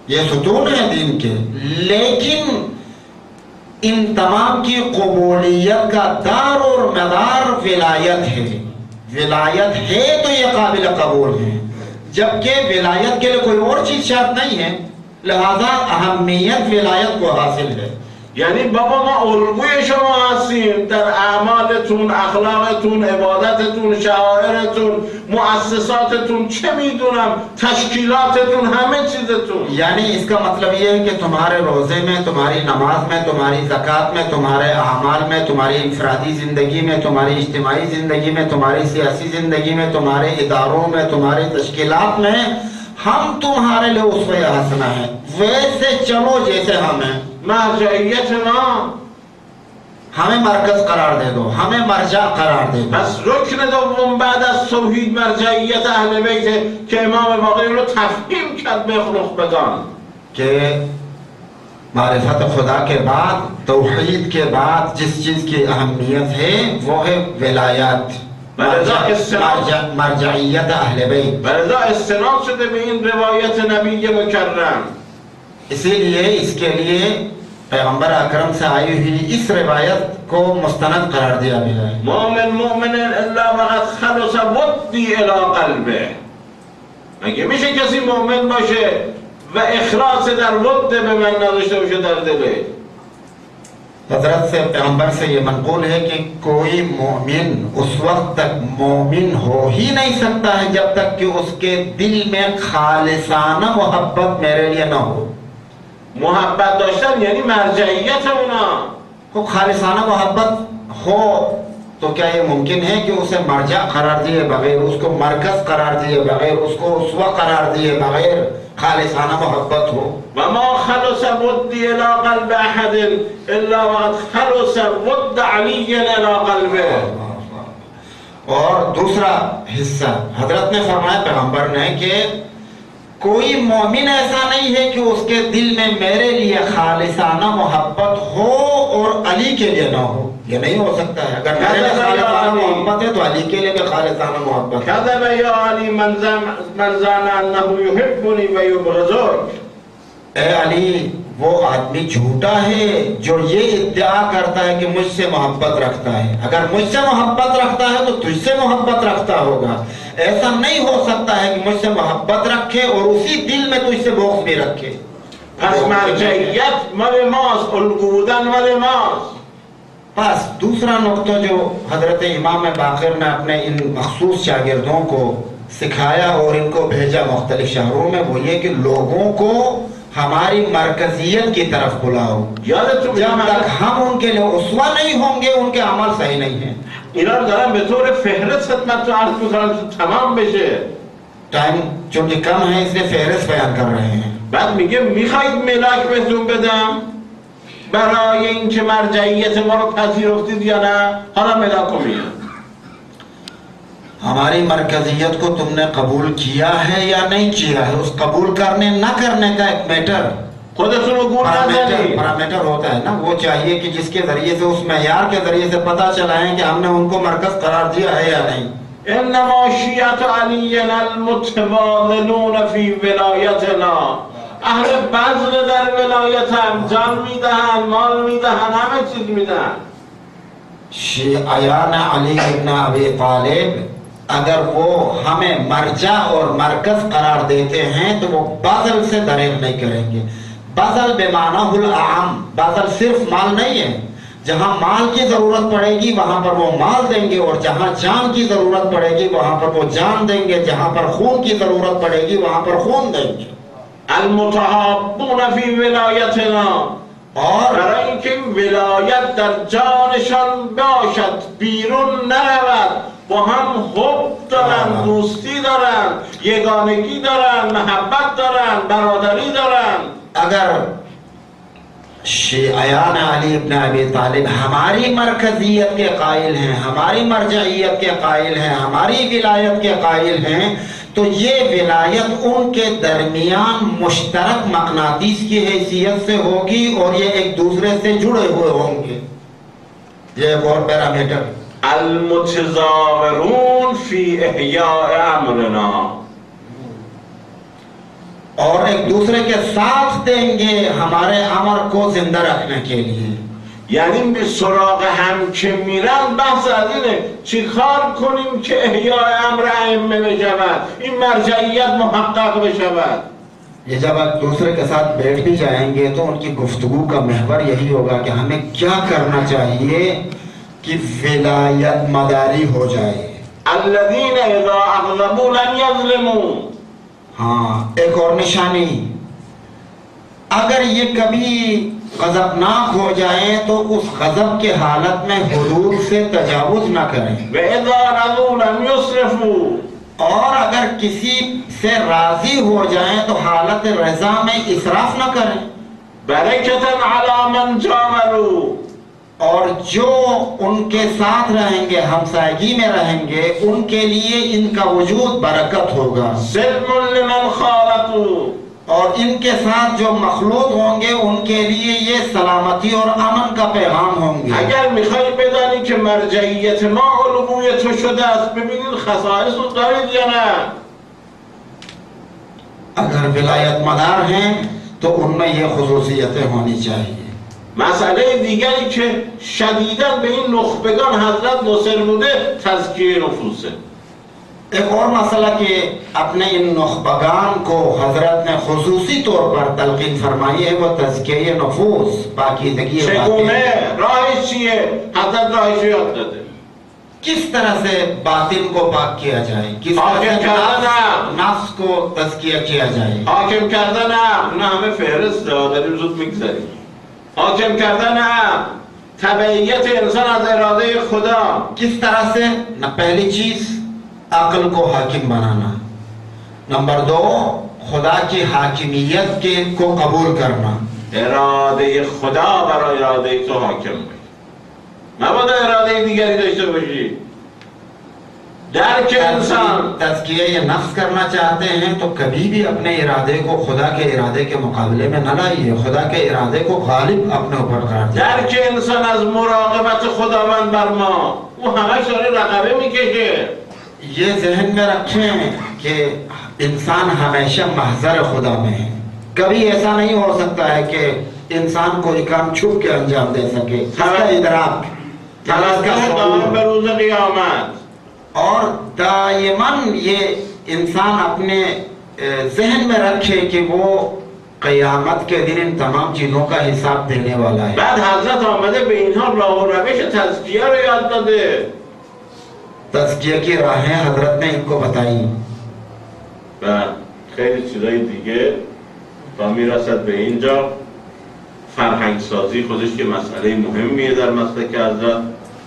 یہ ستون ہے دین کے، لیکن ان تمام کی قبولیت کا دار اور مدار ولایت ہے. ولایت ہے تو یہ قابل قبول ہے، جبکہ ولایت کے لیے کوئی اور چیز شرط نہیں ہے، لہذا اہمیت ولایت کو حاصل ہے. یعنی بابا ما الگوی شما هستیم در اعمالتون، اخلاقتون، عبادتتون، شعائرتون، مؤسساتتون، چه میدونم تشکیلاتتون، همه چیزتون. یعنی اس کا مطلب یہ ہے کہ تمہارے روزے میں، تمہاری نماز میں، تمہاری زکوٰۃ میں، تمہارے اعمال میں، تمہاری انفرادی زندگی میں، تمہاری اجتماعی زندگی میں، تمہاری سیاسی زندگی میں، تمہارے اداروں میں، تمہاری تشکیلات میں ہم تمہارے لیے اسوہ حسنہ ہیں، ویسے چلو جیسے ہم ہیں. مرجعیت ما ہمیں مرکز قرار دے دو، ہمیں مرجع قرار دے دو. پس رکن دوم بعد از توحید مرجعیت اهل بیت که امام باقر رو تفهیم کرد به خلقبگان کہ معرفت خدا کے بعد، توحید کے بعد جس چیز کی اہمیت ہے وہ ہے ولایات، مرجعیت اہل بیت. ولذا استناد شده به این روایت نبی مکرم. اسی لیے اس کے لیے پیغمبر اکرم سے آئی ہوئی اس روایت کو مستند قرار دیا گیا ہے. ما من مؤمن الا وقد خلص ودی الى قلبه. مگه میشه کسی مؤمن باشه و اخلاص در ود به من نداشته باشه در دلش؟ حضرت سے پیغمبر سے یہ منقول ہے کہ کوئی مومن اس وقت تک مومن ہو ہی نہیں سکتا ہے جب تک کہ اس کے دل میں خالصانہ محبت میرے لیے نہ ہو. محبت داشتن یعنی مرجعیت اونا. تو خالصانہ محبت ہو تو کیا یہ ممکن ہے کہ اسے مرجع قرار دیے بغیر، اس کو مرکز قرار دیے بغیر، اس کو اسوہ قرار دیے بغیر خالصانہ محبت ہو؟ وما خلص ودی الى قلب احد الا وقد خلص ود علی الى قلبه. اور دوسرا حصہ حضرت نے فرمایا پیغمبر نے کہ کوئی مومن ایسا نہیں ہے کہ اس کے دل میں میرے لیے خالصانہ محبت ہو اور علی کے لیے نہ ہو. یہ نہیں ہو سکتا ہے. اگر میرے لیے خالصانہ محبت ہے تو علی کے لیے بھی خالصانہ محبت ہے. كذب یا علی من زعم انه يحبني ويبغضني. اے علی وہ آدمی جھوٹا ہے جو یہ ادعا کرتا ہے کہ مجھ سے محبت رکھتا ہے. اگر مجھ سے محبت رکھتا ہے تو تجھ سے محبت رکھتا ہوگا. ایسا نہیں ہو سکتا ہے کہ مجھ سے محبت رکھے اور اسی دل میں تجھ سے بغض بھی رکھے. پس مرجعیت مال ماست، الگو بودن مال ماست. پس دوسرا نقطہ جو حضرت امام باقر نے اپنے ان مخصوص شاگردوں کو سکھایا اور ان کو بھیجا مختلف شہروں میں، وہ یہ کہ لوگوں کو ہماری مرکزیت کی طرف بلاؤ. یادتون جب تک ہم ان کے لیے اسوہ نہیں ہوں گے ان کے عمل صحیح نہیں ہیں. اینا رو دارم به طور فهرست خدمتتون عرض میکنم که تمام بشه. ٹائم چونکہ کم ہے اس لیے فہرست بیان کر رہے ہیں. بعد میگه میخواید ملاک بهتون بدم برای اینکه مرجعیت ما رو پذیرفتید یا نه؟ حالا ملاک رو میگم. ہماری مرکزیت کو تم نے قبول کیا ہے یا نہیں کیا ہے؟ اس قبول کرنے نہ کرنے کا ایک میٹر، خودتون رو گول نزنید. پارامتر ہوتا ہے نا. وہ چاہیے کہ جس کے ذریعے سے، اس معیار کے ذریعے سے پتہ چلائیں کہ ہم نے ان کو مرکز قرار دیا ہے یا نہیں. انما شیعت علی المتواضعون فی ولایتنا. اهل بذل در ولایت هم جان میدهن، مال میدهن، همه چیز میدهن. شیعیان علی ابن ابی طالب اگر وہ ہمیں مرجع اور مرکز قرار دیتے ہیں تو وہ بذل سے دریغ نہیں کریں گے. بذل بمعنی الاعم، بذل صرف مال نہیں ہے. جہاں مال کی ضرورت پڑے گی وہاں پر وہ مال دیں گے، اور جہاں جان کی ضرورت پڑے گی وہاں پر وہ جان دیں گے، جہاں پر خون کی ضرورت پڑے گی وہاں پر خون دیں گے. المتحابون فی ولایتنا. اور برای اینکه ولایت در جانشان باشد، بیرون نرود، با هم حب دارن، دوستی دارن، یگانگی دارن، محبت دارن، برادری دارن. اگر شیعیان علی ابن ابی طالب ہماری مرکزیت کے قائل ہیں، ہماری مرجعیت کے قائل ہیں، ہماری ولایت کے قائل ہیں، تو یہ ولایت ان کے درمیان مشترک مقناطیس کی حیثیت سے ہوگی اور یہ ایک دوسرے سے جڑے ہوئے ہوں گے. یہ ایک اور پیرامیٹر. المتظاهرون فی احیاء امرنا. اور ایک دوسرے کے ساتھ دیں گے ہمارے امر کو زندہ رکھنے کے لیے. یعنی به سراغ هم که میرن بحث از اینه چی کار کنیم که احیای امر ائمه بشود، این مرجعیت محقق بشود. یہ جب ایک دوسرے کے ساتھ بیٹھ بھی جائیں گے تو ان کی گفتگو کا محور یہی ہوگا کہ ہمیں کیا کرنا چاہیے کہ ولایت مداری ہو جائے. الذین اذا اغضبوا لم یظلموا. ہاں ایک اور نشانی، اگر یہ کبھی غضبناک ہو جائیں تو اس غضب کے حالت میں حدود سے تجاوز نہ کریں. واذا رضوا لم یسرفوا. اور اگر کسی سے راضی ہو جائیں تو حالت رضا میں اسراف نہ کریں. برکتا علی من جاوروا. اور جو ان کے ساتھ رہیں گے، ہمسائیگی میں رہیں گے، ان کے لیے ان کا وجود برکت ہوگا. سلم لمن خالطوا. اور ان کے ساتھ جو مخلوط ہوں گے ان کے لیے یہ سلامتی اور امن کا پیغام ہوں گے. اگر میخوای بدانی که مرجعیت ما الگوی تو شده است، ببینید خصائص رو دارید یا نه. اگر ولایت مدار ہیں تو ان میں یہ خصوصیتیں ہونی چاہیے. مسئله دیگری که شدیداً به این نخبگان حضرت ناصر بوده تزکیه نفوسه. ایک اور مسئلہ کہ اپنے ان نخبگان کو حضرت نے خصوصی طور پر تلقین فرمائی ہے وہ تزکیہ نفوس، پاکیزگی چگونه؟ راهش چیه؟ حضرت راهش یاد داده. کس طرح سے باطن کو پاک کیا جائے، کس طرح سے نفس کو تزکیہ کیا جائے. حاکم کردن عقل، نه همه فهرست داریم زود میگذاریم. حاکم کردن عقل، تبعیت انسان از اراده خدا. کس طرح سے؟ نہ پہلی چیز عقل کو حاکم بنانا، نمبر دو خدا کی حاکمیت کے کو قبول کرنا. اراده خدا برای اراده تو حاکم باشه، مبادا اراده دیگری داشته باشی. درک انسان تزکیہ نفس کرنا چاہتے ہیں تو کبھی بھی اپنے ارادے کو خدا کے ارادے کے مقابلے میں نہ لائیے، خدا کے ارادے کو غالب اپنے اوپر قرار دیں. درک انسان از مراقبت خداوند بر ما، او همش داره رقبه میکشه. یہ ذہن میں رکھیں کہ انسان ہمیشہ محضر خدا میں ہے. کبھی ایسا نہیں ہو سکتا ہے کہ انسان کوئی کام چھپ کے انجام دے سکے. اس کا ادراک به روز قیامت. اور دائماً یہ انسان اپنے ذہن میں رکھے کہ وہ قیامت کے دن ان تمام چیزوں کا حساب دینے والا ہے. بعد حضرت آمده به اینها راه و روش تزکیه رو یاد داده. تزکیہ کی راہیں حضرت نے ان کو بتائی و خیلی چیزای دیگه تا میرسد به اینجا. فرهنگ سازی خودش که مسئله مهمیه در مسلک حضرت.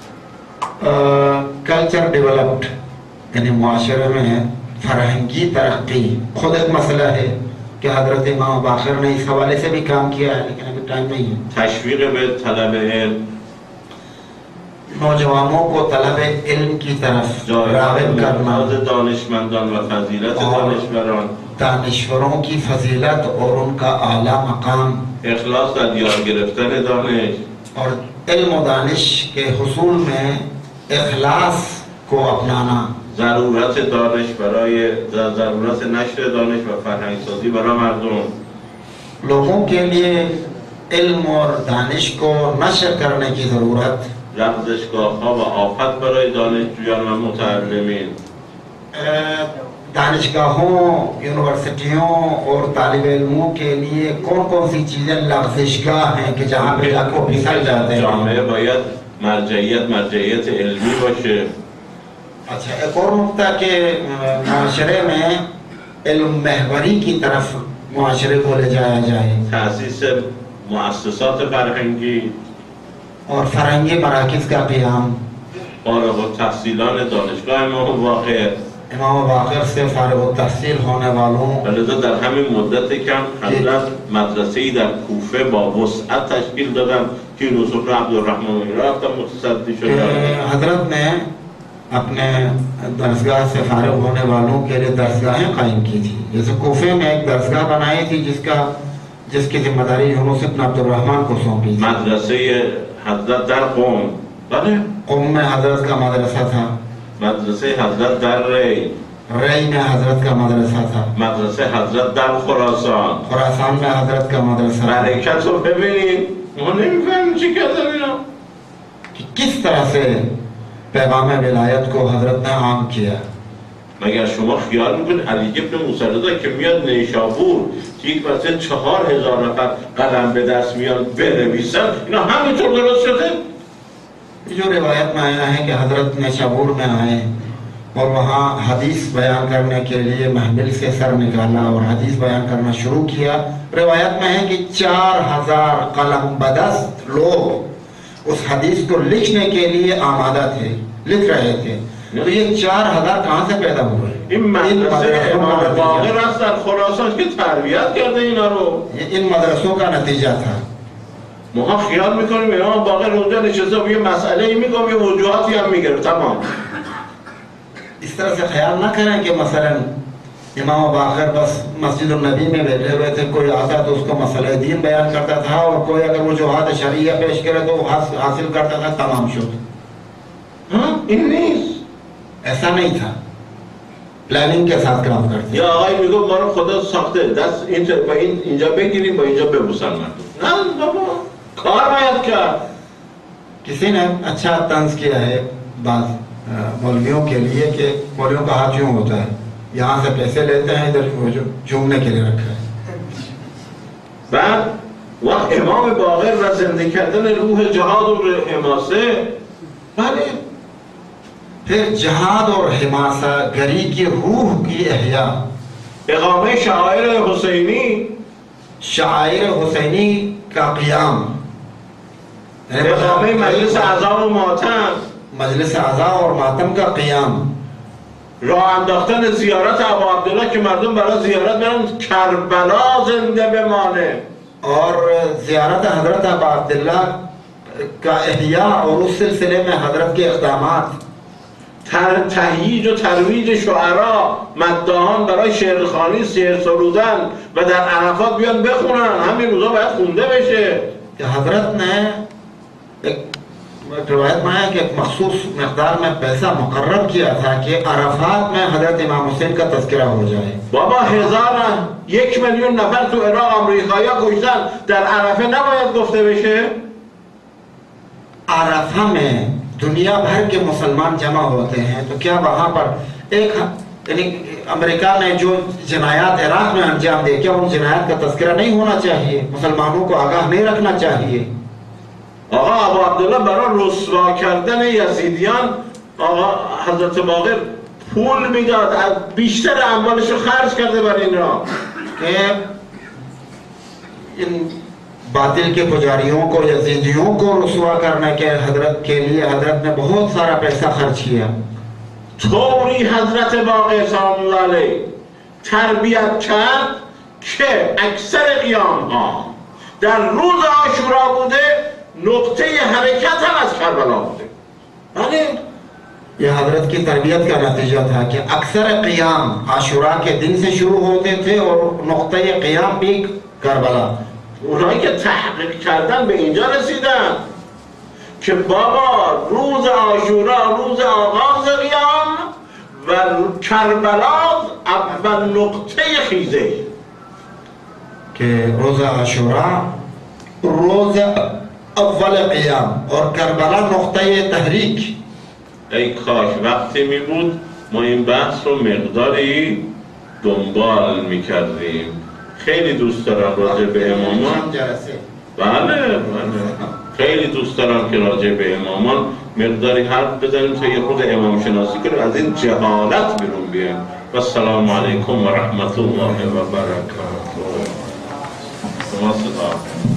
کلچر ڈیولپڈ یعنی معاشرے میں فرہنگی ترقی خود ایک مسئلہ ہے کہ حضرت امام باقر نے اس حوالے سے بھی کام کیا ہے، لیکن ابھی ٹائم نہیں ہے. تشویق به طلب علم، نوجوانوں کو طلب علم کی طرف راغب کرنا، دانشمندان و فضیلت دانشوران، دانشوروں کی فضیلت اور ان کا اعلیٰ مقام، اخلاص در یاد گرفتن دانش اور علم و دانش کے حصول میں اخلاص کو اپنانا، ضرورت دانش برای ضرورت نشر دانش و فرهنگ سازی برای مردم. لوگوں کے لیے علم اور دانش کو نشر کرنے کی ضرورت، رمزشگاه‌ها و آفت برای دانشجویان و متعلمین. دانشگاہوں، یونیورسٹیوں اور طالب علموں کے لیے کون کون سی چیزیں لغزشگاہ ہیں کہ جہاں پہ جا کو پھسل جاتے ہیں. جامعه باید مرجعیت علمی باشه. اچھا ایک اور نکتہ کہ معاشرے میں علم محوری کی طرف معاشرے کو لے جایا جائے، تأسیس مؤسسات فرهنگی، اور فرہنگی مراکز کا قیام. فارغ التحصیلان دانشگاه امام باقر، امام باقر سے فارغ التحصیل ہونے والوں، لذا در همین مدت کم حضرت مدرسه‌ای در کوفه با وسعت تشکیل دادن که یوسف عبدالرحمن رفتن متصدی شدن. حضرت نے اپنے درسگاہ سے فارغ ہونے والوں کے لیے درسگاہیں قائم کی تھی. جیسے کوفے میں ایک درسگاہ بنائی تھی جس کی ذمہ داری یونس بن عبدالرحمن کو سونپی تھی. مدرسه حضرت در قم، بله قم میں حضرت کا مدرسہ تھا. مدرسه حضرت در ری، رئی میں حضرت کا مدرسہ تھا، مدرسه حضرت در خراسان. خراسان میں حضرت کا مدرسہ تھا. حرکت رو ببینید، ما نمی‌فهمیم چی کردن اینا. کہ کس طرح سے پیغام ولایت کو حضرت نے عام کیا. مگر شما خیال میکنید علی ابن موسی رضا که میاد نیشابور که یک وقت 4000 نفر قلم به دست میان بنویسن، اینا همینطور درست شده؟ جو روایت میں آیا ہے کہ حضرت نیشابور میں آئے اور وہاں حدیث بیان کرنے کے لیے محمل سے سر نکالا اور حدیث بیان کرنا شروع کیا. روایت میں ہے کہ 4000 قلم بدست لوگ اس حدیث کو لکھنے کے لیے آمادہ تھے، لکھ رہے تھے. تو یہ 4000 کہاں سے پیدا ہوئے؟ این مدرسه امام باقر است در خراسان که تربیت کرده اینا رو. یہ ان مدرسوں کا نتیجہ تھا. ما خیال میکنیم امام باقر اونجا نشسته و یه مسئله ای میگم یه وجوهاتی هم میگرفت. تمام. اس طرح سے خیال نہ کریں کہ مثلا امام باقر بس مسجد النبی میں بیٹھے ہوئے تھے، کوئی آتا تو اس کو مسئلہ دین بیان کرتا تھا اور کوئی اگر وجوہات شرعیہ پیش کرے تو حاصل کرتا تھا، تمام شد. ها این نیست. ایسا نہیں تھا. پلاننگ کے ساتھ کام کرتے. یا آقای میگو ما رو خدا ساخته دست اینجا بگیریم و اینجا ببوسن مردم. نه بابا کار باید کرد. کسی نے اچھا طنز کیا ہے بعض مولویوں کے لیے کہ مولویوں کا ہاتھ یوں ہوتا ہے، یہاں سے پیسے لیتے ہیں، ادھر جھومنے کے لیے رکھا ہے. بعد وقت امام باقر و زنده کردن روح جهاد و حماسه، بله پھر جہاد اور حماسہ گری کی روح کی احیاء، اقامه شعائر حسینی، شعائر حسینی کا قیام، اقامه مجلس اعضا و ماتم، مجلس اعضا اور ماتم کا قیام، راه انداختن زیارت ابا عبدالله که مردم برای زیارت برن کربلا زنده بمانه، اور زیارت حضرت ابا عبداللہ کا احیاء اور اس سلسلے میں حضرت کے اقدامات، تهییج و ترویج شعرا، مداحان برای شعرخوانی، شعر سرودن و در عرفات بیان بخونن. همین روزا باید خونده بشه. کہ حضرت نے ایک روایت میں ہے کہ ایک مخصوص مقدار میں پیسہ مقرر کیا تھا کہ عرفات میں حضرت امام حسین کا تذکرہ ہو جائے. بابا 1,000,000 نفر تو عراق آمریکایی ها کشتن، در عرفه نباید گفته بشه؟ عرفہ میں دنیا بھر کے مسلمان جمع ہوتے ہیں تو کیا وہاں پر ایک یعنی امریکہ نے جو جنایات عراق میں انجام دے، کیا ان جنایات کا تذکرہ نہیں ہونا چاہیے؟ مسلمانوں کو آگاہ نہیں رکھنا چاہیے؟ آقا ابو عبدالله برای رسوا کردن یزیدیان آقا حضرت باقر پول میداد، بیشتر اموالش رو خرج کرده برای این را کہ ان باطل کے پجاریوں کو، یزیدیوں کو رسوا کرنے کے حضرت کے لیے حضرت نے بہت سارا پیسہ خرچ کیا. طوری حضرت باقر سلام الله علیه تربیت کرد که اکثر قیام ها در روز عاشورا بوده، نقطه حرکت هم از کربلا بوده. بله یہ حضرت کی تربیت کا نتیجہ تھا کہ اکثر قیام عاشورا کے دن سے شروع ہوتے تھے اور نقطہ قیام بھی کربلا. اونایی که تحقیق کردن به اینجا رسیدن که بابا روز عاشورا روز آغاز قیام و کربلا اول نقطه خیزه، کہ روز عاشورا روز اول قیام اور کربلا نقطہ تحریک. ای کاش وقتی می بود ما این بحث رو مقداری دنبال میکردیم. خیلی دوست دارم راجع به امامان، بله خیلی دوست دارم که راجع به امامان مقداری حرف بزنیم تا یه خود امام شناسی کنیم، از این جهالت بیرون بیایم. و السلام علیکم و رحمت الله و برکاته.